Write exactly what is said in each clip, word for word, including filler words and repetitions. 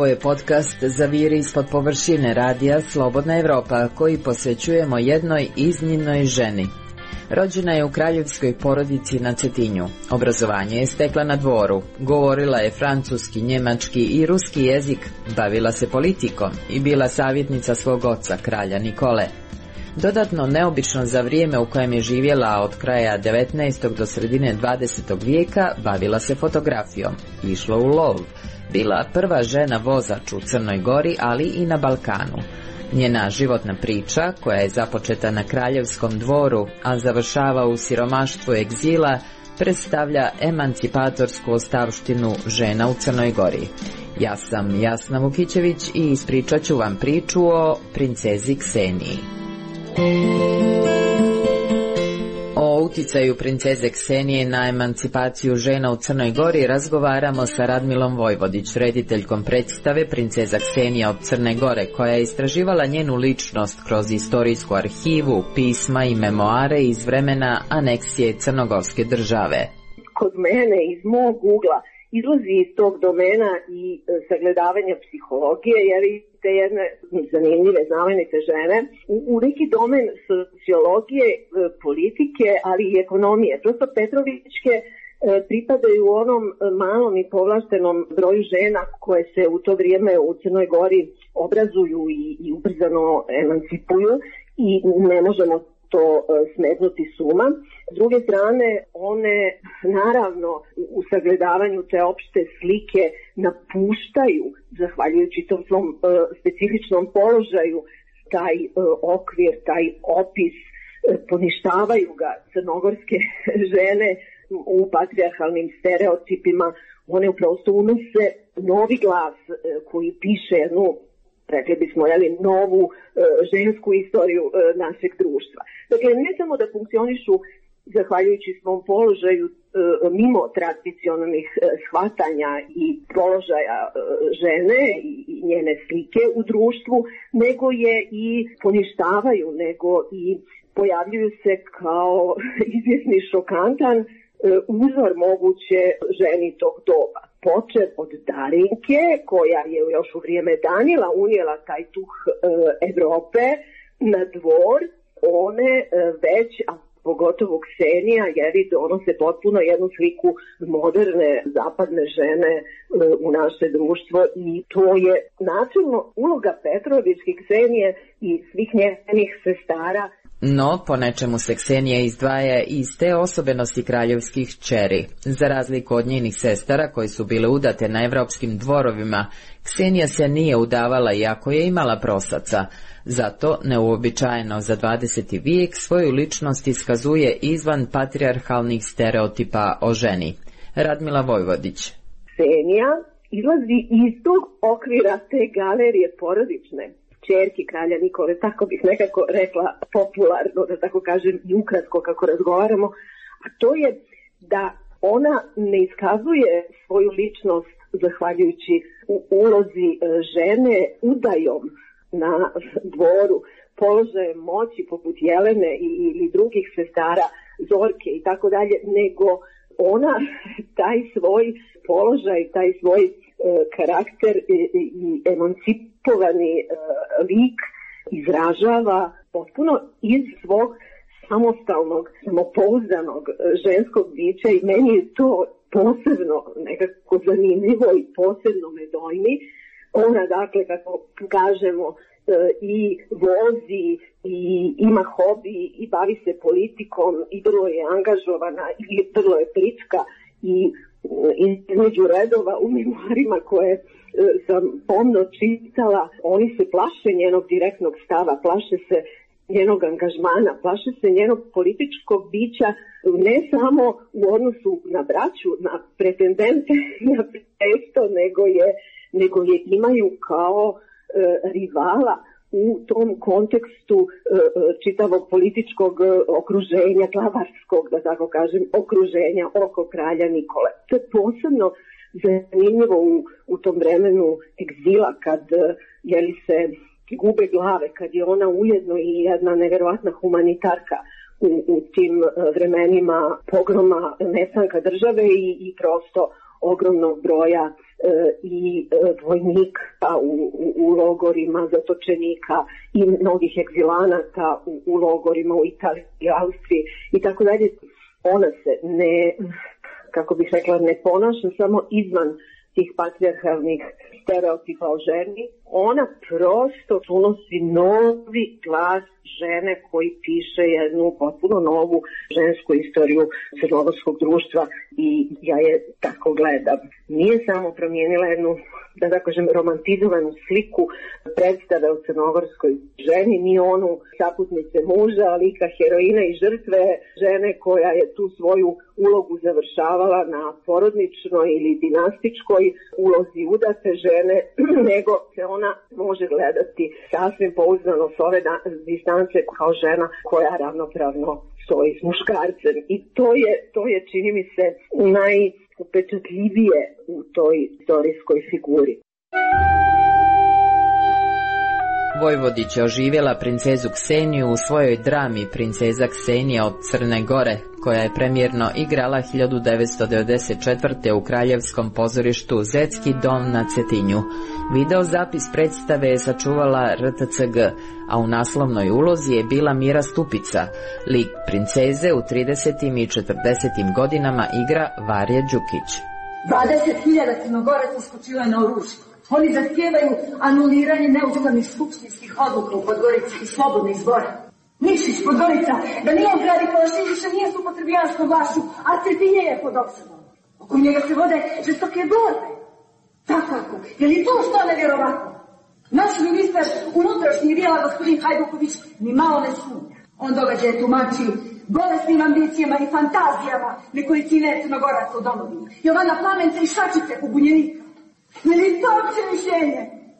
Ovo je podcast Zaviri ispod površine radija Slobodna Evropa, koji posvećujemo jednoj iznimnoj ženi. Rođena je u kraljevskoj porodici na Cetinju. Obrazovanje je stekla na dvoru. Govorila je francuski, njemački i ruski jezik. Bavila se politikom i bila savjetnica svog oca, kralja Nikole. Dodatno neobično za vrijeme u kojem je živjela od kraja devetnaestog do sredine dvadesetog vijeka, bavila se fotografijom. Išla u lov. Bila prva žena vozač u Crnoj Gori, ali i na Balkanu. Njena životna priča, koja je započeta na kraljevskom dvoru, a završava u siromaštvu egzila, predstavlja emancipatorsku ostavštinu žena u Crnoj Gori. Ja sam Jasna Vukićević i ispričat ću vam priču o princezi Kseniji. O uticaju princeze Ksenije na emancipaciju žena u Crnoj Gori razgovaramo sa Radmilom Vojvodić, rediteljkom predstave Princeza Ksenija od Crne Gore, koja je istraživala njenu ličnost kroz istorijsku arhivu, pisma i memoare iz vremena aneksije Crnogorske države. Kod mene, iz mog ugla, izlazi iz tog domena i sagledavanja psihologije, jer i te jedne zanimljive, znamenite žene, u, u neki domen sociologije, politike, ali i ekonomije. Prosto Petrovićke e, pripadaju onom malom i povlaštenom broju žena koje se u to vrijeme u Crnoj Gori obrazuju i, i ubrzano emancipuju i ne možemo to smetnuti suma. S druge strane, one naravno u sagledavanju te opšte slike napuštaju, zahvaljujući tom svom uh, specifičnom položaju, taj uh, okvir, taj opis, uh, poništavaju ga crnogorske žene u patrijarhalnim stereotipima. One prosto unose novi glas uh, koji piše jednu, rekli bismo, jeli, novu e, žensku istoriju e, našeg društva. Dakle, ne samo da funkcionišu zahvaljujući svom položaju e, mimo tradicionalnih e, shvatanja i položaja e, žene i, i njene slike u društvu, nego je i poništavaju, nego i pojavljuju se kao izvjesni šokantan e, uzor moguće ženi tog doba. Počev od Darinke, koja je još u vrijeme Danila unijela taj duh e, Evrope na dvor, one e, već, a pogotovo Ksenija, jer donose potpuno jednu sliku moderne zapadne žene e, u naše društvo, i to je načelno uloga Petrovićke Ksenije i svih njenih sestara. No, po nečemu se Ksenija izdvaja iz te osobenosti kraljevskih kćeri. Za razliku od njenih sestara, koji su bile udate na evropskim dvorovima, Ksenija se nije udavala iako je imala prosaca. Zato, neuobičajeno za dvadeseti vijek, svoju ličnost iskazuje izvan patrijarhalnih stereotipa o ženi. Radmila Vojvodić. Ksenija izlazi iz tog okvira te galerije porodične čerki kralja Nikole, tako bih nekako rekla popularno, da tako kažem i ukratko kako razgovaramo, a to je da ona ne iskazuje svoju ličnost zahvaljujući u ulozi žene udajom na dvoru, položajem moći poput Jelene ili drugih sestara, Zorke i tako dalje, nego ona taj svoj položaj, taj svoj e, karakter i, i emancipovani e, lik izražava potpuno iz svog samostalnog, samopouzdanog ženskog bića, i meni je to posebno nekako zanimljivo i posebno me dojmi. Ona, dakle, kako kažemo, i vozi i ima hobi i bavi se politikom i vrlo je angažovana i vrlo je plitka, i između redova u memoarima koje sam pomno čitala, oni se plaše njenog direktnog stava, plaše se njenog angažmana, plaše se njenog političkog bića, ne samo u odnosu na braću, na pretendente, na presto, nego je, nego je imaju kao e, rivala u tom kontekstu e, čitavog političkog okruženja, glavarskog, da tako kažem, okruženja oko kralja Nikole. To je posebno zanimljivo u, u tom vremenu egzila, kad jeli se gube glave, kad je ona ujedno i jedna nevjerovatna humanitarka u, u tim vremenima pogroma, nestanka države i, i prosto ogromnog broja i vojnika u, u, u logorima, zatočenika i mnogih egzilanata u, u logorima u Italiji i Austriji i tako dalje. Ona se ne, kako bih rekla, ne ponaša samo izvan tih patrijarhalnih stereotipa o ženi. Ona prosto unosi novi glas žene koji piše jednu potpuno novu žensku istoriju crnogorskog društva i ja je tako gledam. Nije samo promijenila jednu, da da kažem, romantizovanu sliku predstave o crnogorskoj ženi, ni onu saputnice muža, lika heroina i žrtve žene koja je tu svoju ulogu završavala na porodničnoj ili dinastičkoj ulozi udate žene, nego se ona može gledati sasvim pouzdano s ove distance kao žena koja ravnopravno stoji s muškarcem. I to je, to je čini mi se najupečatljivije u toj istorijskoj figuri. Vojvodić je oživjela princezu Kseniju u svojoj drami Princeza Ksenija od Crne Gore, koja je premijerno igrala hiljadu devetsto devedeset četvrte. u kraljevskom pozorištu Zetski dom na Cetinju. Video zapis predstave je sačuvala R T C G, a u naslovnoj ulozi je bila Mira Stupica. Lik princeze u tridesetim i četrdesetim godinama igra Varja Đukić. dvadeset hiljada Crnogoraca skočilo je na oružje. Oni zahtijevaju anuliranje neustavnih skupštinskih odluka u Podgorici i slobodne izbore. Nikšić, Podgorica, da nije u gradi Kolašin više nije s upotrebijanskom vlašću, a Cetinje je pod opsadom. Oko njega se vode žestoke borbe. Takako, je li to što nevjerovatno? Naš ministar unutrašnjih dijela, gospodin Hajduković, ni malo ne sumnja. On događaje tumači bolesnim ambicijama i fantazijama nekolicine Crnogoraca u domovini. Jovana Plamence i Šačice u Bunjenika. Je li to opće mišljenje?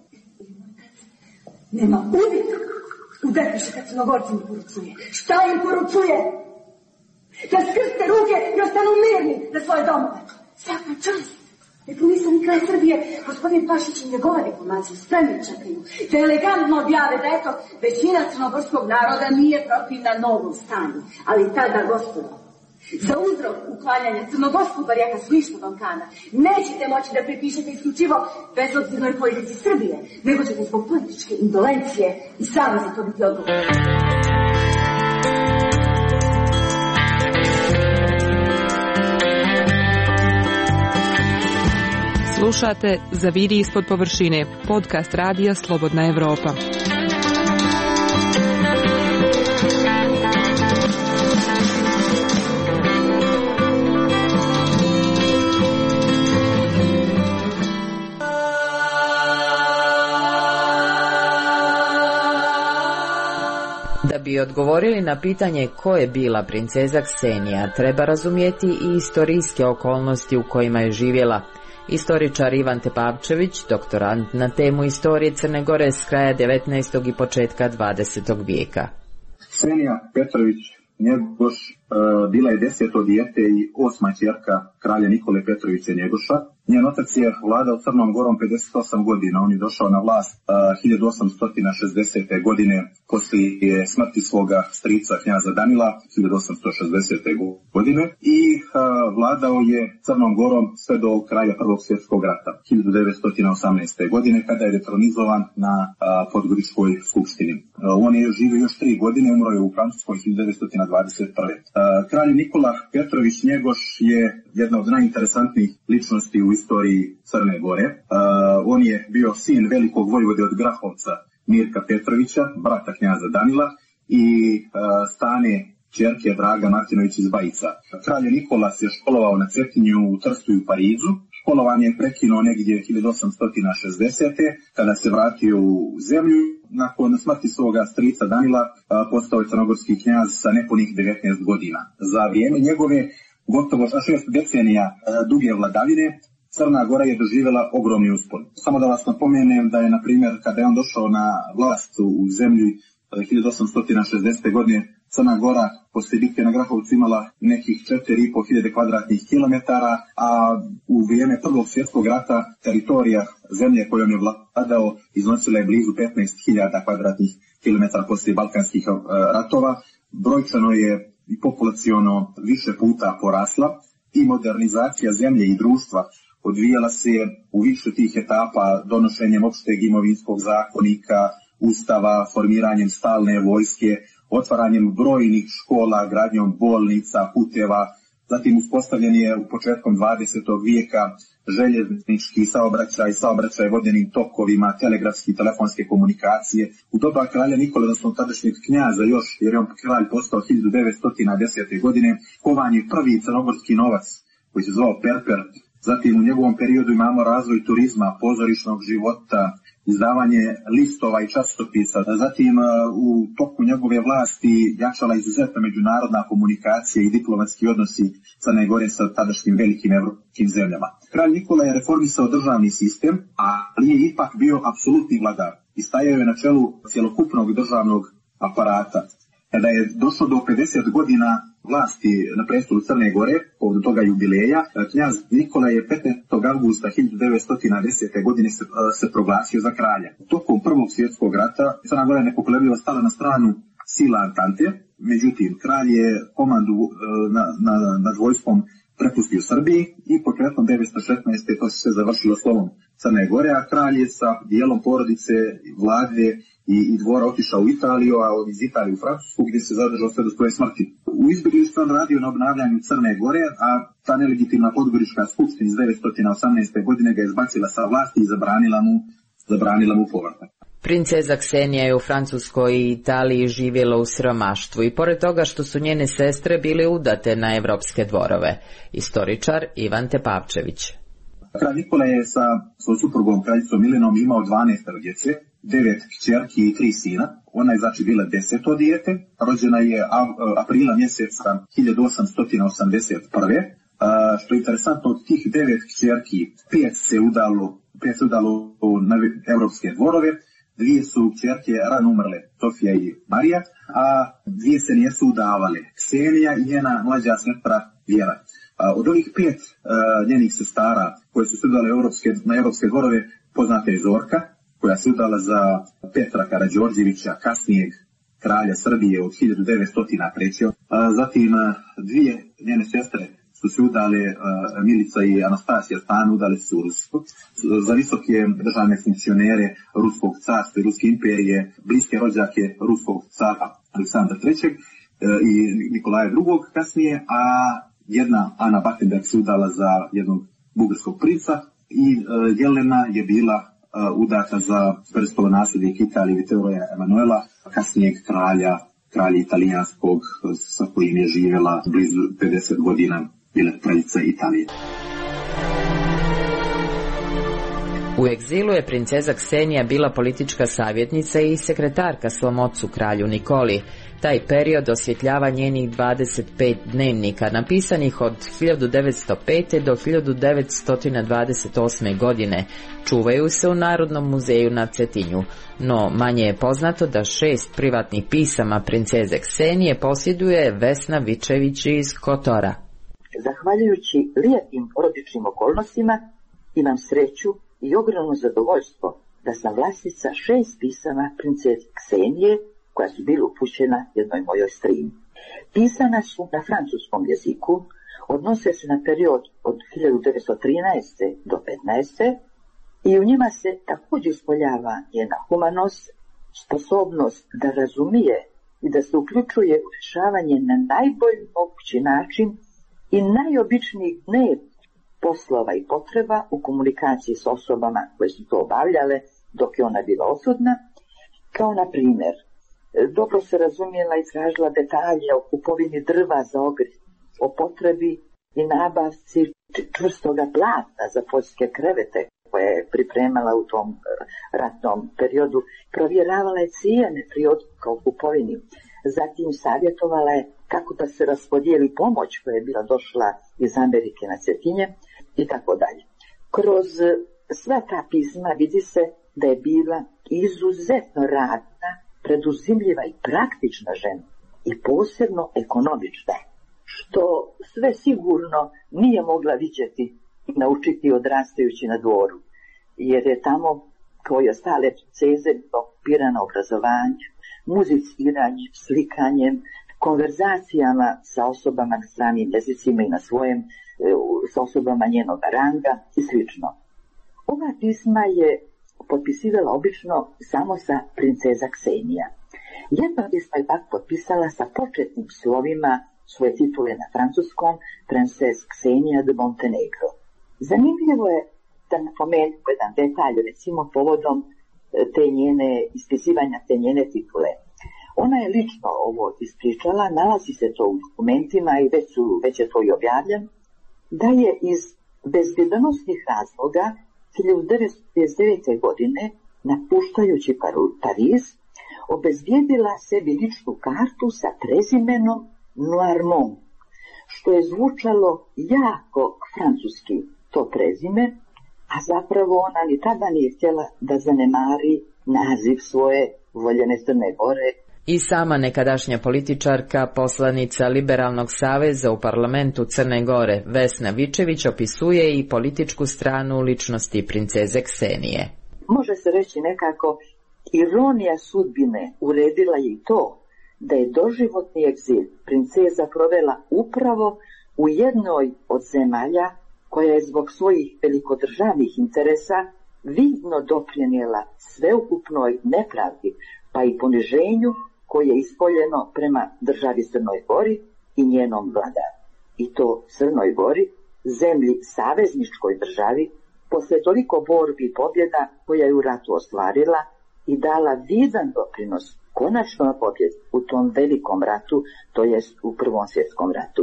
Nema uvijek u depeše kad Crnogorcima poručuje. Šta im poručuje? Da skrste ruke i ostanu mirni za svoje domove. Svaka čast. Nek nisam ni kraj Srbije, gospodin Pašić i njegova diplomacija spremni čekaju. Da elegantno objave da eto, većina crnogorskog naroda nije protivna novom stanju. Ali tada, gospodo, za uzrok uklanjanja crnogorskog barijaka s lišnog Balkana nećete moći da pripišete isključivo bezobzirnoj politici Srbije, nego ćete zbog političke indolencije i sami za to biti odgovorni. Slušate Zaviri ispod površine, podcast radija Slobodna Evropa. Da bi odgovorili na pitanje ko je bila princeza Ksenija, treba razumjeti i istorijske okolnosti u kojima je živjela. Istoričar Ivan Tepavčević, doktorant na temu istorije Crne Gore s kraja devetnaestog i početka dvadesetog vijeka. Ksenija Petrović Njegoš e, bila je deseto dijete i osma ćerka kralja Nikole Petrovića Njegoša. Njen otac je vladao Crnom Gorom pedeset osam godina. On je došao na vlast uh, hiljadu osamsto šezdesete. godine poslije smrti svoga strica knjaza Danila hiljadu osamsto šezdesete. godine i uh, vladao je Crnom Gorom sve do kraja Prvog svjetskog rata hiljadu devetsto osamnaeste. godine kada je detronizovan na uh, Podgoričkoj skupštini. Uh, on je živio još tri godine, umro je u Francuskoj hiljadu devetsto dvadeset prve. Uh, kralj Nikola Petrović Njegoš je jedna od najinteresantnijih ličnosti u istoriji Crne Gore. Uh, on je bio sin velikog vojvode od Grahovca Mirka Petrovića, brata knjaza Danila i uh, stane ćerke Draga Martinović iz Bajica. Kralj Nikola se školovao na Cetinju, u Trstu i u Parizu. Školovanje je prekinuo negdje hiljadu osamsto šezdesete. kada se vratio u zemlju. Nakon smrti svoga strica Danila uh, postao je crnogorski knjaz sa nepunih devetnaest godina. Za vrijeme njegove gotovo šest decenija uh, duge vladavine Crna Gora je doživjela ogromni uspon. Samo da vas napomenem da je, na primjer, kada je on došao na vlast u zemlji hiljadu osamsto šezdesete. godine, Crna Gora poslije bitke na Grahovcu imala nekih četiri i po hiljade kvadratnih kilometara, a u vrijeme Prvog svjetskog rata teritorija zemlje kojom je vladao iznosila je blizu petnaest hiljada kvadratnih kilometara poslije Balkanskih ratova. Brojčano je i populaciono više puta porasla i modernizacija zemlje i društva odvijala se u više tih etapa donošenjem opšteg imovinskog zakonika, ustava, formiranjem stalne vojske, otvaranjem brojnih škola, gradnjom bolnica, puteva, zatim uspostavljen je u početkom dvadesetog vijeka željeznički saobraćaj, saobraćaj vodenim tokovima, telegrafski i telefonske komunikacije. U doba kralja Nikole, odnosno tadašnjeg knjaza još, jer je on kralj postao hiljadu devetsto desete. godine, kovan je prvi crnogorski novac koji se zvao perper. Zatim u njegovom periodu imamo razvoj turizma, pozorišnog života, izdavanje listova i časopisa. Zatim u toku njegove vlasti jačala izuzetna međunarodna komunikacija i diplomatski odnosi Crne Gore sa tadašnjim velikim evropskim zemljama. Kralj Nikola je reformisao državni sistem, ali je ipak bio apsolutni vladar i stajao je na čelu cjelokupnog državnog aparata. Kada je došlo do pedeset godina vlasti na prestolu Crne Gore, od toga jubileja, knjaz Nikola je petnaestog avgusta hiljadu devetsto desete. godine se, se proglasio za kralja. Tokom Prvog svjetskog rata Crna Gora je nepokolebljivo stala na stranu sila Antante, međutim kralj je komandu nad na, nad vojskom prepustio Srbiji i početkom devetsto šesnaeste. to se sve završilo slovom Crne Gore, a kralj je sa dijelom porodice, vlade i, i dvora otišao u Italiju, a iz Italije u Francusku, gdje se zadržao sve do svoje smrti. U izbjeglištvu on radio na obnavljanju Crne Gore, a ta nelegitimna podgorička skupština iz devetsto osamnaeste. godine ga je izbacila sa vlasti i zabranila mu, zabranila mu povratak. Princeza Ksenija je u Francuskoj i Italiji živjela u siromaštvu i pored toga što su njene sestre bile udate na evropske dvorove. Istoričar Ivan Tepavčević. Kralj Nikola je sa svojom suprugom kraljicom Milenom imao dvanaest djece, devet kćerki i tri sina. Ona je znači bila deseto dijete, rođena je aprila mjeseca hiljadu osamsto osamdeset prve. Što je interesantno, od tih devet kćerki, pet se udalo, pet se udalo na evropske dvorove, dvije su kćerke rano umrle, Sofija i Marija, a dvije se nisu udavale, Ksenija i njena mlađa sestra Vjera. Od ovih pet uh, njenih sestara koje su se udale evropske, na evropske dvorove, poznata je Zorka, koja se udala za Petra Karađorđevića, kasnijeg kralja Srbije od hiljadu devetsto treće. Uh, zatim uh, dvije njene sestre su se udale, uh, Milica i Anastasija Stan, udale su u Rusko. Za visoke državne funkcionere Ruskog carstva i Ruske imperije, bliske rođake Ruskog cara Aleksandra trećeg. Uh, i Nikolaja drugog kasnije, a jedna Ana Battenberg se udala za jednog bugarskog princa i uh, Jelena je bila uh, udata za prestolonasljednika Italije Vittoria Emanuela, kasnijeg kralja, kralja italijanskog sa kojim je živjela blizu pedeset godina, bila kraljica Italije. U egzilu je princeza Ksenija bila politička savjetnica i sekretarka svom ocu kralju Nikoli. Taj period osvjetljava njenih dvadeset pet dnevnika, napisanih od hiljadu devetsto pete. do hiljadu devetsto dvadeset osme. godine. Čuvaju se u Narodnom muzeju na Cetinju, no manje je poznato da šest privatnih pisama princeze Ksenije posjeduje Vesna Vičević iz Kotora. Zahvaljujući lijepim porodičnim okolnostima imam sreću i ogromno zadovoljstvo da sam vlasnica šest pisama princeze Ksenije koja su bila upućena jednoj mojoj strini. Pisana su na francuskom jeziku, odnose se na period od hiljadu devetsto trinaeste. do petnaeste. i u njima se također ispoljava njena humanost, sposobnost da razumije i da se uključuje u rješavanje na najbolji mogući način i najobičnijih dnevnih poslova i potreba u komunikaciji s osobama koje su to obavljale dok je ona bila odsutna, kao na primjer, dobro se razumjela i tražila detalje o kupovini drva za ogrijev, o potrebi i nabavci čvrstoga platna za poljske krevete koje je pripremala u tom ratnom periodu, provjeravala je cijene pri odluka o kupovini, zatim savjetovala je kako da se raspodijeli pomoć koja je bila došla iz Amerike na Cetinje i tako dalje. Kroz sva ta pisma vidi se da je bila izuzetno radna, preduzimljiva i praktična žena i posebno ekonomična, što sve sigurno nije mogla vidjeti i naučiti odrastajući na dvoru, jer je tamo, kao i ostale princeze, okupirana obrazovanjem, muziciranjem, slikanjem, konverzacijama sa osobama na stranim jezicima i na svojem s osobama njenog ranga i slično. Ova pisma je potpisivala obično samo sa princeza Ksenija. Jedna pisma je pak potpisala sa početnim slovima svoje titule na francuskom, Princess Ksenija de Montenegro. Zanimljivo je da napomenem jedan detalj, recimo povodom te njene, ispisivanja te njene titule. Ona je lično ovo ispričala, nalazi se to u dokumentima i već, su, već je to i objavljeno, da je iz bezbjednosnih razloga hiljadu devetsto pedeset devete. godine, napuštajući Pariz, obezbijedila sebi ličnu kartu sa prezimenom Noirmont, što je zvučalo jako francuski to prezime, a zapravo ona ni tada nije htjela da zanemari naziv svoje voljene Crne Gore. I sama nekadašnja političarka, poslanica Liberalnog saveza u parlamentu Crne Gore, Vesna Vičević, opisuje i političku stranu ličnosti princeze Ksenije. Može se reći nekako, ironija sudbine uredila je i to da je doživotni egzil princeza provela upravo u jednoj od zemalja koja je zbog svojih velikodržavnih interesa vidno doprinijela sveukupnoj nepravdi pa i poniženju koje je ispoljeno prema državi Crnoj Gori i njenom vladaru. I to Crnoj Gori, zemlji savezničkoj državi, posle toliko borbi i pobjeda koja je u ratu ostvarila i dala vidan doprinos konačno pobjedi u tom velikom ratu, to jest u Prvom svjetskom ratu.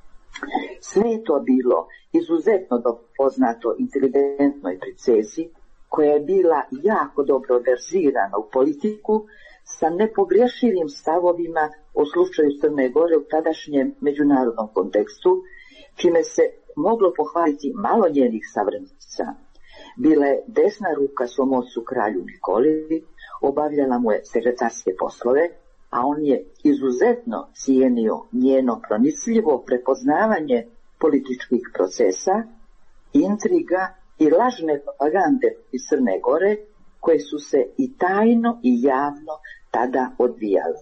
Sve je to bilo izuzetno poznato inteligentnoj princezi, koja je bila jako dobro verzirana u politiku, sa nepogrešivim stavovima o slučaju Crne Gore u tadašnjem međunarodnom kontekstu, čime se moglo pohvaliti malo njenih savremenica. Bila je desna ruka svom ocu kralju Nikoli, obavljala mu je sekretarske poslove, a on je izuzetno cijenio njeno pronicljivo prepoznavanje političkih procesa, intriga i lažne propagande iz Crne Gore, koje su se i tajno i javno tada odvijale.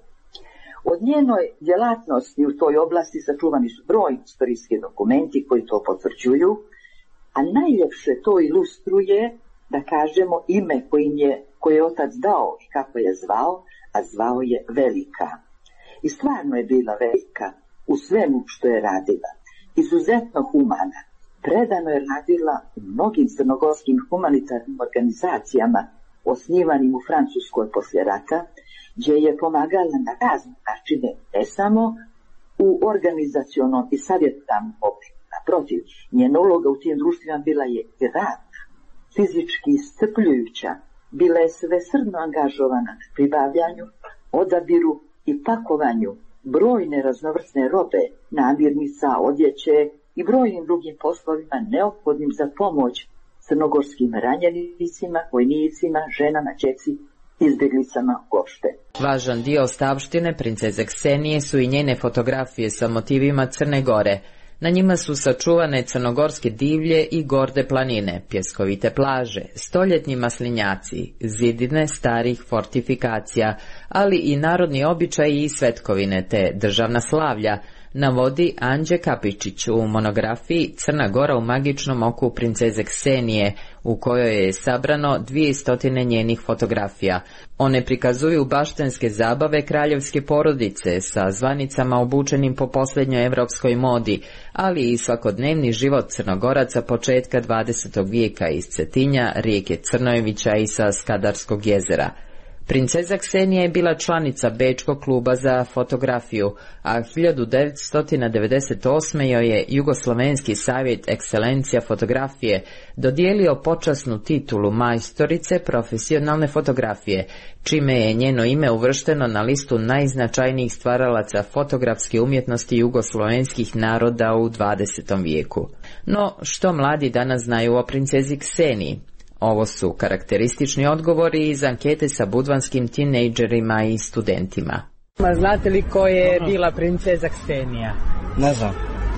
Od njenoj djelatnosti u toj oblasti sačuvani su brojni istorijski dokumenti koji to potvrđuju, a najljepše to ilustruje, da kažemo, ime kojim je, koje je otac dao i kako je zvao, a zvao je Velika. I stvarno je bila velika u svemu što je radila. Izuzetno humana. Predano je radila u mnogim crnogorskim humanitarnim organizacijama osnivanim u Francuskoj poslije rata, gdje je pomagala na razne načine, ne samo u organizacionom i savjetodavnom obliku. Naprotiv, njena uloga u tim društvima bila je i radna, fizički iscrpljujuća, bila je svesrdno angažovana na pribavljanju, odabiru i pakovanju brojne raznovrsne robe, namirnica, odjeće i brojnim drugim poslovima neophodnim za pomoć crnogorskim ranjenicima, vojnicima, ženama, djeci, izbjeglicama uopšte. Važan dio ostavštine princeze Ksenije su i njene fotografije sa motivima Crne Gore. Na njima su sačuvane crnogorske divlje i gorde planine, pjeskovite plaže, stoljetni maslinjaci, zidine starih fortifikacija, ali i narodni običaji i svetkovine te državna slavlja, navodi Anđe Kapičić u monografiji Crna Gora u magičnom oku princeze Ksenije, u kojoj je sabrano dvjesto njenih fotografija. One prikazuju baštenske zabave kraljevske porodice sa zvanicama obučenim po posljednjoj evropskoj modi, ali i svakodnevni život Crnogoraca početka dvadesetog vijeka iz Cetinja, rijeke Crnojevića i sa Skadarskog jezera. Princeza Ksenija je bila članica Bečkog kluba za fotografiju, a hiljadu devetsto devedeset osme joj je Jugoslovenski savjet ekscelencija fotografije dodijelio počasnu titulu majstorice profesionalne fotografije, čime je njeno ime uvršteno na listu najznačajnijih stvaralaca fotografske umjetnosti jugoslovenskih naroda u dvadesetom vijeku. No, što mladi danas znaju o princezi Kseniji? Ovo su karakteristični odgovori iz ankete sa budvanskim tinejdžerima i studentima. Znate li ko je bila princeza Ksenija? Ne znam.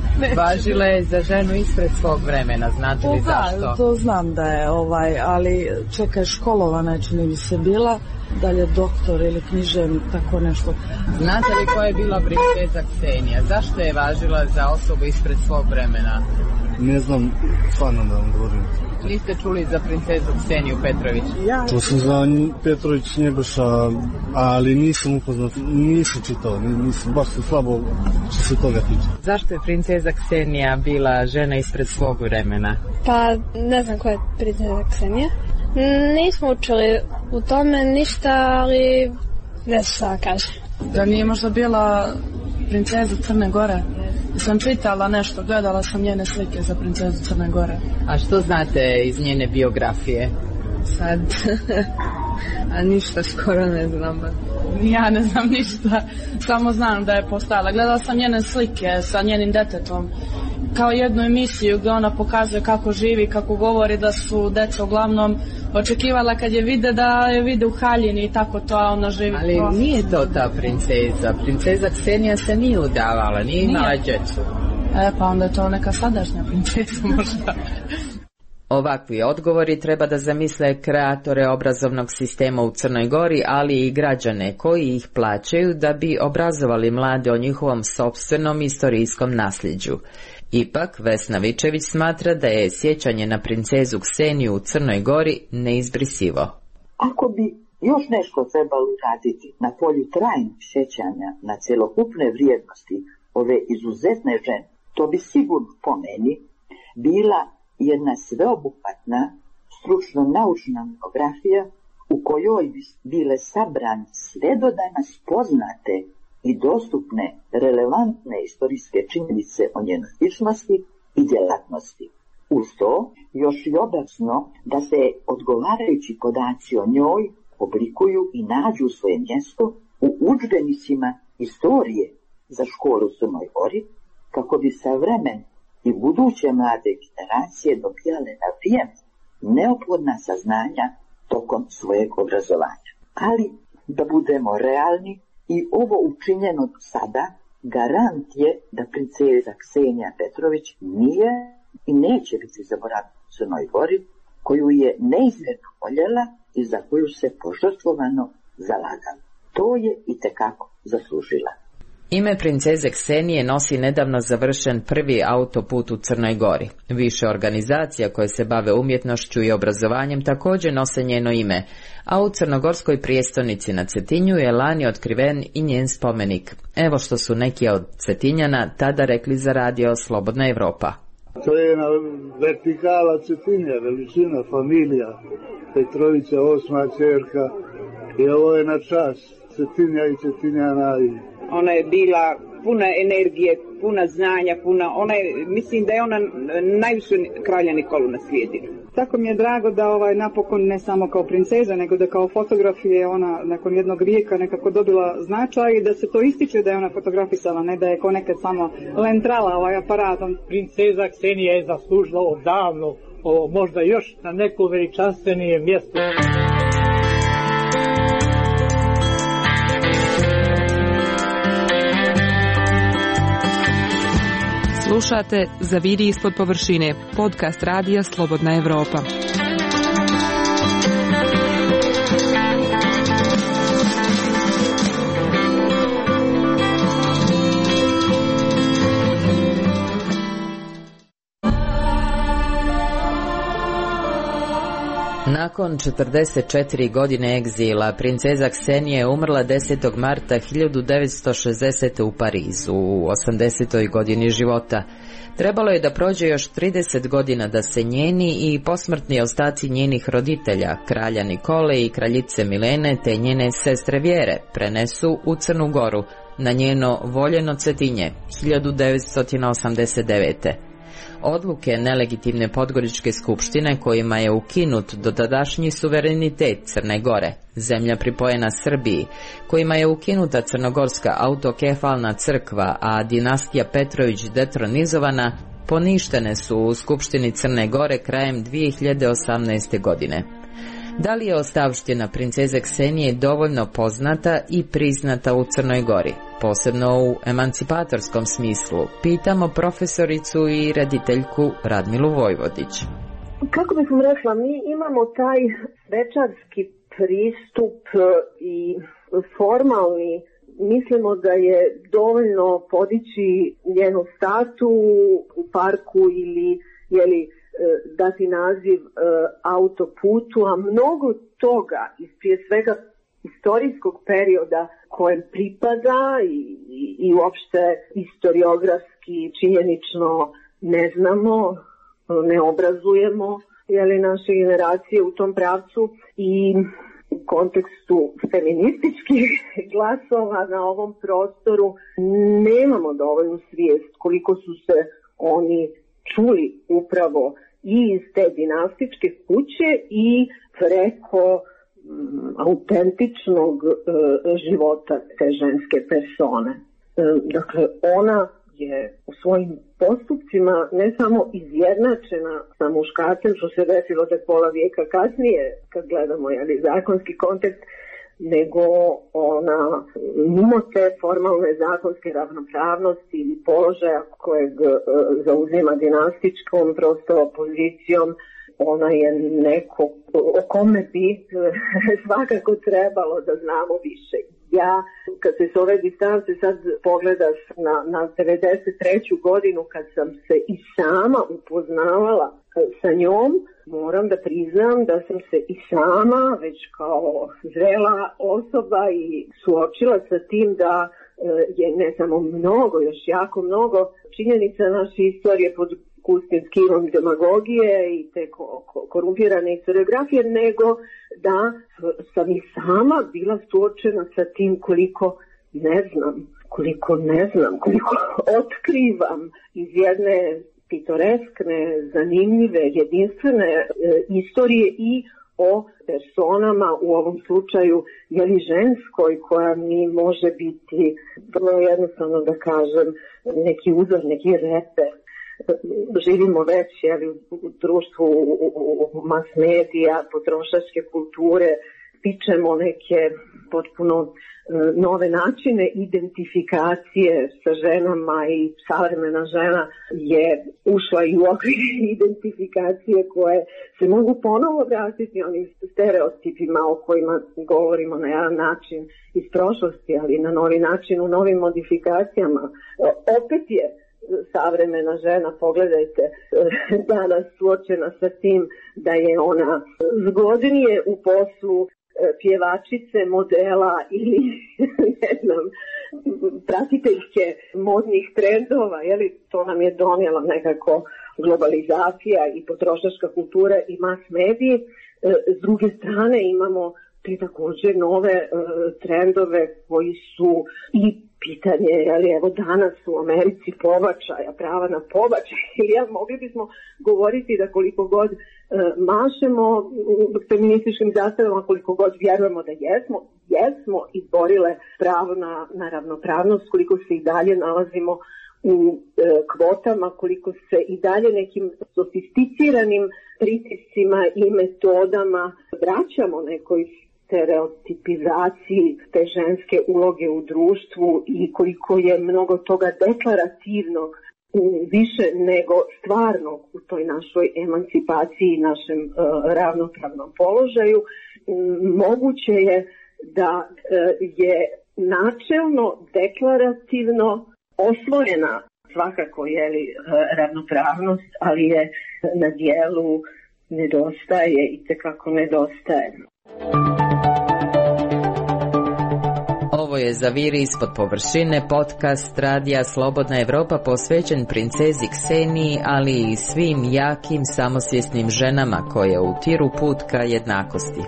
Važila je za ženu ispred svog vremena, znate li zašto? Da, to znam da je, ovaj, ali čekaj, školovana je, čini mi se bila, da li je doktor ili književnik, tako nešto. Znate li ko je bila princeza Ksenija? Zašto je važila za osobu ispred svog vremena? Ne znam, stvarno da vam govorim. Niste čuli za princezu Kseniju Petrović? Ja. To sam za Petrović Njegoša, ali nisam upoznat, nisam čitao, nisam, baš se slabo što se toga tiče. Zašto je princeza Ksenija bila žena ispred svog vremena? Pa ne znam ko je princeza Ksenija. Nismo učili u tome ništa, ali ne šta kaže. Da nije možda bila princeza Crne Gore? Sam čitala nešto, gledala sam njene slike za princezu Crne Gore. A što znate iz njene biografije? Sad, a ništa skoro ne znam. Ja ne znam ništa, samo znam da je postala. Gledala sam njene slike sa njenim detetom, kao jednu emisiju gdje ona pokazuje kako živi, kako govori, da su deca uglavnom očekivala kad je vide da je vide u haljini i tako to, a ona živi. Ali prosto. Nije to ta princeza. Princeza Ksenija se nije udavala, nije imala djecu. E, pa onda je to neka sadašnja princeza možda. Ovakvi odgovori treba da zamisle kreatore obrazovnog sistema u Crnoj Gori, ali i građane koji ih plaćaju da bi obrazovali mlade o njihovom sopstvenom istorijskom nasljeđu. Ipak, Vesna Vičević smatra da je sjećanje na princezu Kseniju u Crnoj Gori neizbrisivo. Ako bi još nešto trebalo uraditi na polju trajnog sjećanja na celokupne vrijednosti ove izuzetne žene, to bi sigurno po meni bila jedna sveobuhvatna stručno-naučna monografija u kojoj bi bile sabrane sve do danas poznate i dostupne relevantne istorijske činjenice o njenoj ličnosti i djelatnosti. Uz to još i obavno da se odgovarajući podaci o njoj oblikuju i nađu svoje mjesto u udžbenicima istorije za školu u Crnoj Gori, kako bi savremene i buduće mlade generacije dobijale na vrijeme neophodna saznanja tokom svojeg obrazovanja. Ali, da budemo realni, i ovo učinjeno do sada garant je da princeza Ksenija Petrović nije i neće biti zaboravljena u Crnoj Gori, koju je neizmjerno voljela i za koju se požrtvovano zalagala. To je itekako zaslužila. Ime princeze Ksenije nosi nedavno završen prvi autoput u Crnoj Gori. Više organizacija koje se bave umjetnošću i obrazovanjem također nose njeno ime, a u crnogorskoj prijestolnici na Cetinju je lani otkriven i njen spomenik. Evo što su neki od Cetinjana tada rekli za radio Slobodna Evropa. To je jedna vertikala Cetinja, veličina, familija, Petrovića, osma čerka, i ovo je na čast Cetinja i Cetinjana. Ona je bila puna energije, puna znanja, puna, ona je, mislim da je ona najviše kralja Nikolu naslijedila. Tako mi je drago da ovaj napokon ne samo kao princeza, nego da kao fotograf je ona nakon jednog vijeka nekako dobila značaj i da se to ističe da je ona fotografisala, ne da je ko nekad samo lentrala ovaj aparatom. Princeza Ksenija je zaslužila odavno, o, možda još na neko veličanstvenije mjesto. Slušate Zaviri ispod površine, podcast radija Slobodna Evropa. Nakon četrdeset četiri godine egzila, princeza Ksenija je umrla desetog marta hiljadu devetsto šezdesete. u Parizu, u osamdesetoj godini života. Trebalo je da prođe još trideset godina da se njeni i posmrtni ostaci njenih roditelja, kralja Nikole i kraljice Milene te njene sestre Vjere, prenesu u Crnu Goru, na njeno voljeno Cetinje, hiljadu devetsto osamdeset devete. Odluke nelegitimne Podgoričke skupštine kojima je ukinut dotadašnji suverenitet Crne Gore, zemlja pripojena Srbiji, kojima je ukinuta crnogorska autokefalna crkva, a dinastija Petrović detronizovana, poništene su u Skupštini Crne Gore krajem dvije hiljade osamnaeste. godine. Da li je ostavština princeze Ksenije dovoljno poznata i priznata u Crnoj Gori, posebno u emancipatorskom smislu? Pitamo profesoricu i rediteljku Radmilu Vojvodić. Kako bih vam rekla, mi imamo taj svečarski pristup i formalni mislimo da je dovoljno podići njenu statu u parku ili jeli, dati naziv autoputu, a mnogo toga iz prije svega istorijskog perioda kojem pripada i, i, i uopšte historiografski, činjenično ne znamo, ne obrazujemo jeli, naše generacije u tom pravcu i u kontekstu feminističkih glasova na ovom prostoru nemamo dovoljnu svijest koliko su se oni čuli upravo i iz te dinastičke kuće i preko um, autentičnog uh, života te ženske persone. Um, dakle, ona je u svojim postupcima ne samo izjednačena sa muškarcem, što se desilo tek pola vijeka kasnije, kad gledamo jeli, zakonski kontekst, nego ona mimo te formalne zakonske ravnopravnosti ili položaja kojeg e, zauzima dinastičkom prosto pozicijom, ona je neko o kome bi e, svakako trebalo da znamo više. Ja, kad se s ove distance sad pogledaš na, na devedeset treću godinu, kad sam se i sama upoznavala sa njom, moram da priznam da sam se i sama već kao zrela osoba i suočila sa tim da je ne samo mnogo, još jako mnogo činjenica naše istorije pod gustim skilom demagogije i te ko, ko, korumpirane historiografije, nego da sam i sama bila suočena sa tim koliko ne znam, koliko ne znam, koliko otkrivam iz jedne pitoreskne, zanimljive, jedinstvene e, istorije i o personama, u ovom slučaju jeli ženskoj, koja mi može biti vrlo jednostavno da kažem neki uzor, neki reper. Živimo već jeli, u društvu u, u, u mas medija, potrošačke kulture, pičemo neke potpuno nove načine identifikacije sa ženama i savremena žena je ušla i u okvir identifikacije koje se mogu ponovo vratiti onim stereotipima o kojima govorimo na jedan način iz prošlosti, ali na novi način u novim modifikacijama. Opet je savremena žena, pogledajte, danas suočena sa tim da je ona zgodnije u poslu pjevačice, modela ili ne znam, pratiteljke modnih trendova, jeli, to nam je donijela nekako globalizacija i potrošačka kultura i mass medije. S druge strane imamo te također nove trendove koji su i pitanje, ali evo danas u Americi pobačaja, prava na pobačaj, ili ja, mogli bismo govoriti da koliko god e, mašemo feminističkim zastavama, koliko god vjerujemo da jesmo, jesmo izborile pravo na, na ravnopravnost, koliko se i dalje nalazimo u e, kvotama, koliko se i dalje nekim sofisticiranim pritiscima i metodama vraćamo nekoj stereotipizaciji te ženske uloge u društvu i koliko je mnogo toga deklarativnog više nego stvarnog u toj našoj emancipaciji i našem uh, ravnopravnom položaju. Um, moguće je da uh, je načelno deklarativno osvojena svakako je li uh, ravnopravnost, ali je na dijelu nedostaje i tekako nedostaje. Ovo je Zaviri ispod površine, podcast Radija Slobodna Evropa posvećen princezi Kseniji, ali i svim jakim, samosvjesnim ženama koje utiru put ka jednakosti.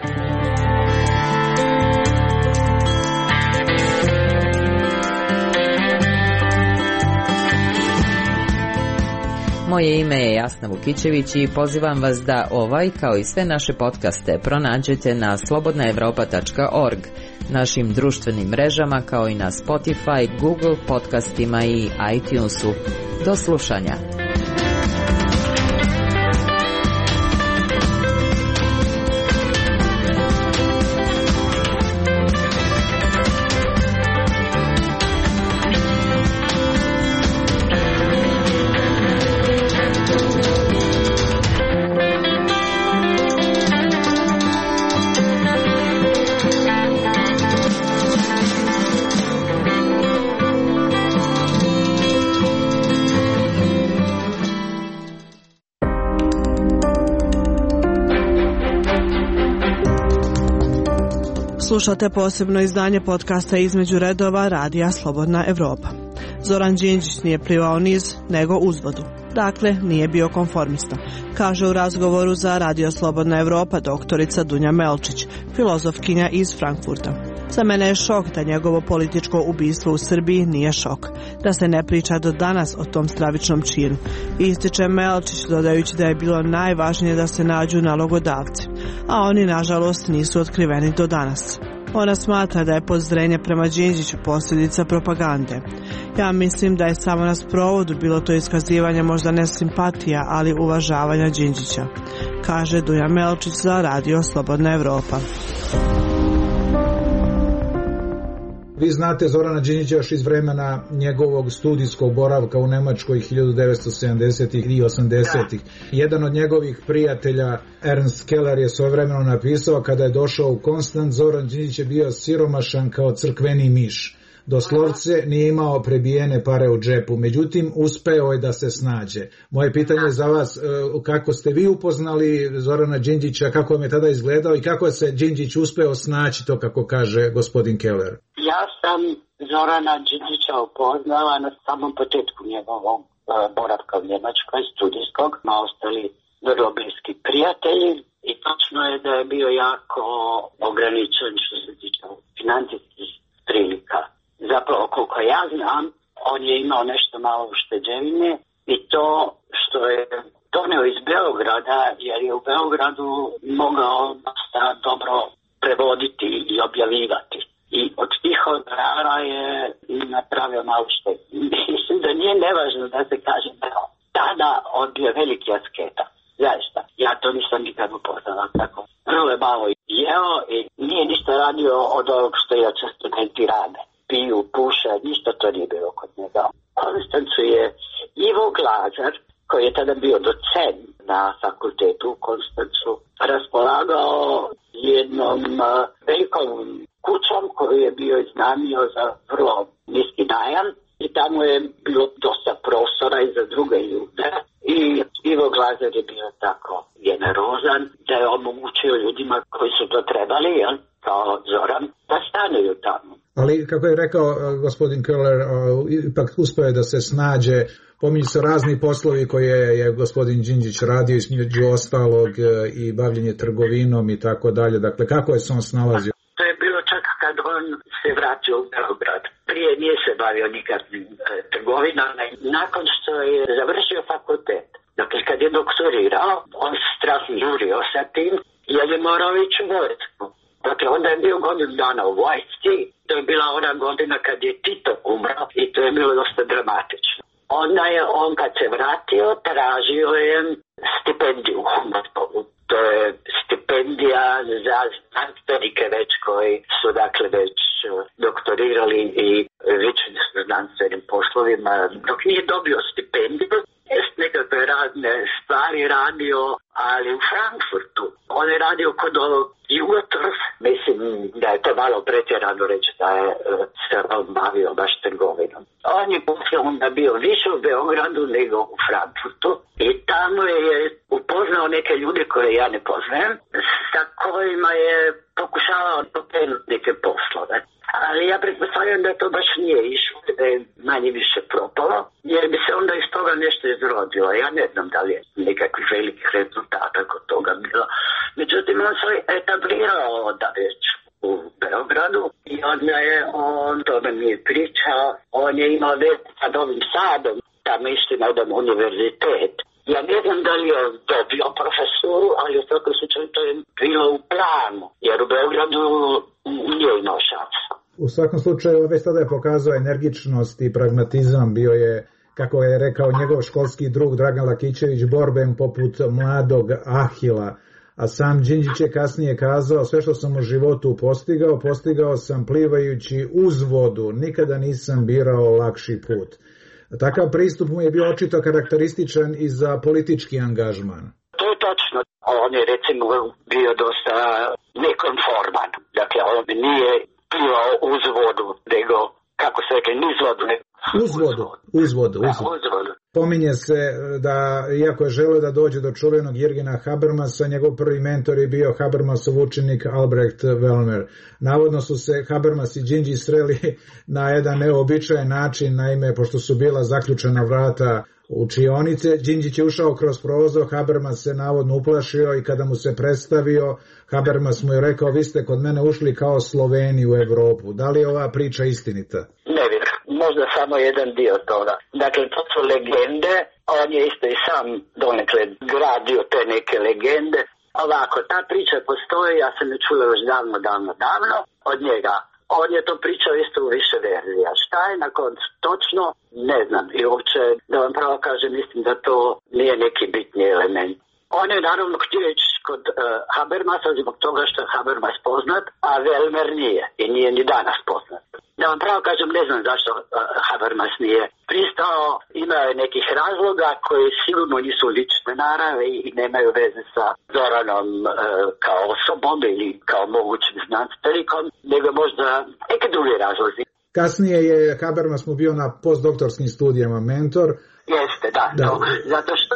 Moje ime je Jasna Vukićević i pozivam vas da ovaj, kao i sve naše podcaste, pronađete na slobodna evropa tačka org, našim društvenim mrežama, kao i na Spotify, Google podcastima i iTunesu. Do slušanja! Slušate posebno izdanje podcasta Između redova radija Slobodna Evropa. Zoran Đinđić nije plivao niz, nego uzvodu. Dakle, nije bio konformista, kaže u razgovoru za Radio Slobodna Evropa doktorica Dunja Melčić, filozofkinja iz Frankfurta. Za mene je šok da njegovo političko ubistvo u Srbiji nije šok, da se ne priča do danas o tom stravičnom činu. Ističe Melčić dodajući da je bilo najvažnije da se nađu nalogodavci, a oni nažalost nisu otkriveni do danas. Ona smatra da je pozdrenje prema Đinđiću posljedica propagande. Ja mislim da je samo na sprovodu bilo to iskazivanje možda ne simpatija, ali uvažavanja Đinđića, kaže Dunja Melčić za Radio Slobodna Evropa. Vi znate Zorana Đinđića još iz vremena njegovog studijskog boravka u Nemačkoj hiljadu devetsto sedamdesetih i osamdesetih. Jedan od njegovih prijatelja, Ernst Keller, je svojevremeno napisao kada je došao u Konstanz, Zoran Đinđić je bio siromašan kao crkveni miš. Doslovce nije imao prebijene pare u džepu, međutim uspeo je da se snađe. Moje pitanje za vas, kako ste vi upoznali Zorana Đinđića, kako vam je tada izgledao i kako se Đinđić uspeo snaći, to kako kaže gospodin Keller? Ja sam Zorana Đinđića upoznala na samom početku njegovog boravka u Njemačkoj, studijskog, ma ostali vrlo bliski prijatelji, i točno je da je bio jako ograničen što se tiče financijskih prilika. Zapravo, koliko ja znam, on je imao nešto malo ušteđevine i to što je donio iz Beograda, jer je u Beogradu mogao dosta dobro prevoditi i objavljivati. I od tih honorara je napravio malo štednju. Mislim da nije nevažno da se kaže da tada on bio veliki asketa. Zaista, ja to nisam nikad upoznala tako. Vrlo je malo jeo i nije ništa radio od ovog što je studenti rade. Piju, puše, ništa to nije bilo kod njega. Konstancu je Ivo Glazar, koji je tada bio docent na fakultetu u Konstancu, raspolagao jednom uh, velikom kućom koju je bio iznajmio za vrlo niski najam i tamo je bilo dosta prostora i za druge ljude. I Ivo Glazar je bio tako generozan da je omogućio ljudima koji su to trebali, jel, kao Zoran, da stanuju tamo. Ali, kako je rekao gospodin Keller, ipak uspio je da se snađe. Pominju se razni poslovi koje je gospodin Đinđić radio, između ostalog i bavljenje trgovinom i tako dalje. Dakle, kako je se on snalazio? To je bilo čak kad on se vratio u Beograd. Prije nije se bavio nikakvim e, trgovinama. Nakon što je završio fakultet, dakle, kad je doktorirao, on strašno žurio sa tim, jer je morao ići u vojsku. Dakle, onda je bio godinu dana u vojsci, to je bila ona godina kad je Tito umro i to je bilo dosta dramatično. Onda je on kad se vratio, tražio je stipendiju u Humboldtovu. To je stipendija za znanstvenike već koji su dakle već doktorirali i vičili su znanstvenim poslovima. Dok nije dobio stipendiju, jest nekakve razne stvari radio, ali u Frankfurtu. On je radio kod ovog Jugotorf, mislim da je to malo pretjerano reći da je se on bavio baš trgovinom. On je poslije onda bio više u Beogradu nego u Frankfurtu i tamo je upoznao neke ljude koje ja ne poznajem, sa kojima je pokušavao pokrenuti neke poslove. Ali ja pretpostavljam da to baš nije išlo, da je manje više propalo, jer bi se onda iz toga nešto izrodilo. Ja ne znam da li je nekakvih velikih rezultata kod toga bilo. Međutim, on se etablirao da već u Beogradu i onda je on, tome mi je pričao, on je imao veze sa Novim Sadom, tamo isti na jedan univerzitet. Ja ne znam da li je dobio profesuru, ali u svakom slučaju to je bilo u planu, jer u Beogradu nije imao šansu. U svakom slučaju, već tada je pokazao energičnost i pragmatizam, bio je, kako je rekao njegov školski drug Dragan Lakićević, borben poput mladog Ahila, a sam Đinđić je kasnije kazao, sve što sam u životu postigao, postigao sam plivajući uz vodu, nikada nisam birao lakši put. Takav pristup mu je bio očito karakterističan i za politički angažman. To je točno. On je recimo bio dosta nekonforman. Dakle, on nije plivao uz vodu, nego kako se rekli, niz vodu, ne? Uzvodu, uzvodu, Da, uzvodu. uzvodu. Pominje se da, iako je želeo da dođe do čuvenog Jirgena Habermasa, njegov prvi mentor je bio Habermasov učenik Albrecht Wellmer. Navodno su se Habermas i Đinđić sreli na jedan neobičajan način, naime, pošto su bila zaključena vrata učionice, Đinđić je ušao kroz prozor, Habermas se navodno uplašio i kada mu se predstavio, Habermas mu je rekao, vi ste kod mene ušli kao Sloveni u Evropu. Da li je ova priča istinita? Ne vjerujem, možda samo jedan dio toga. Dakle, to su legende, on je isto i sam donekle gradio te neke legende. Ovako, ta priča postoji, ja sam je čula još davno, davno, davno od njega. On je to pričao isto u više verzija. Šta je na koncu točno, ne znam. I uopće, da vam pravo kažem, mislim da to nije neki bitni element. On je naravno htio ići kod uh, Habermasa zbog toga što je Habermas poznat, a Wellmer nije. I nije ni danas poznat. Da vam pravo kažem, ne znam zašto uh, Habermas nije pristao. Imao je nekih razloga koji sigurno nisu lične narave i nemaju veze sa Zoranom uh, kao osobom ili kao mogućim znanstvenikom, nego možda neke druge razlozi. Kasnije je Habermas mu bio na postdoktorskim studijama mentor. Jeste, da, da. To, zato što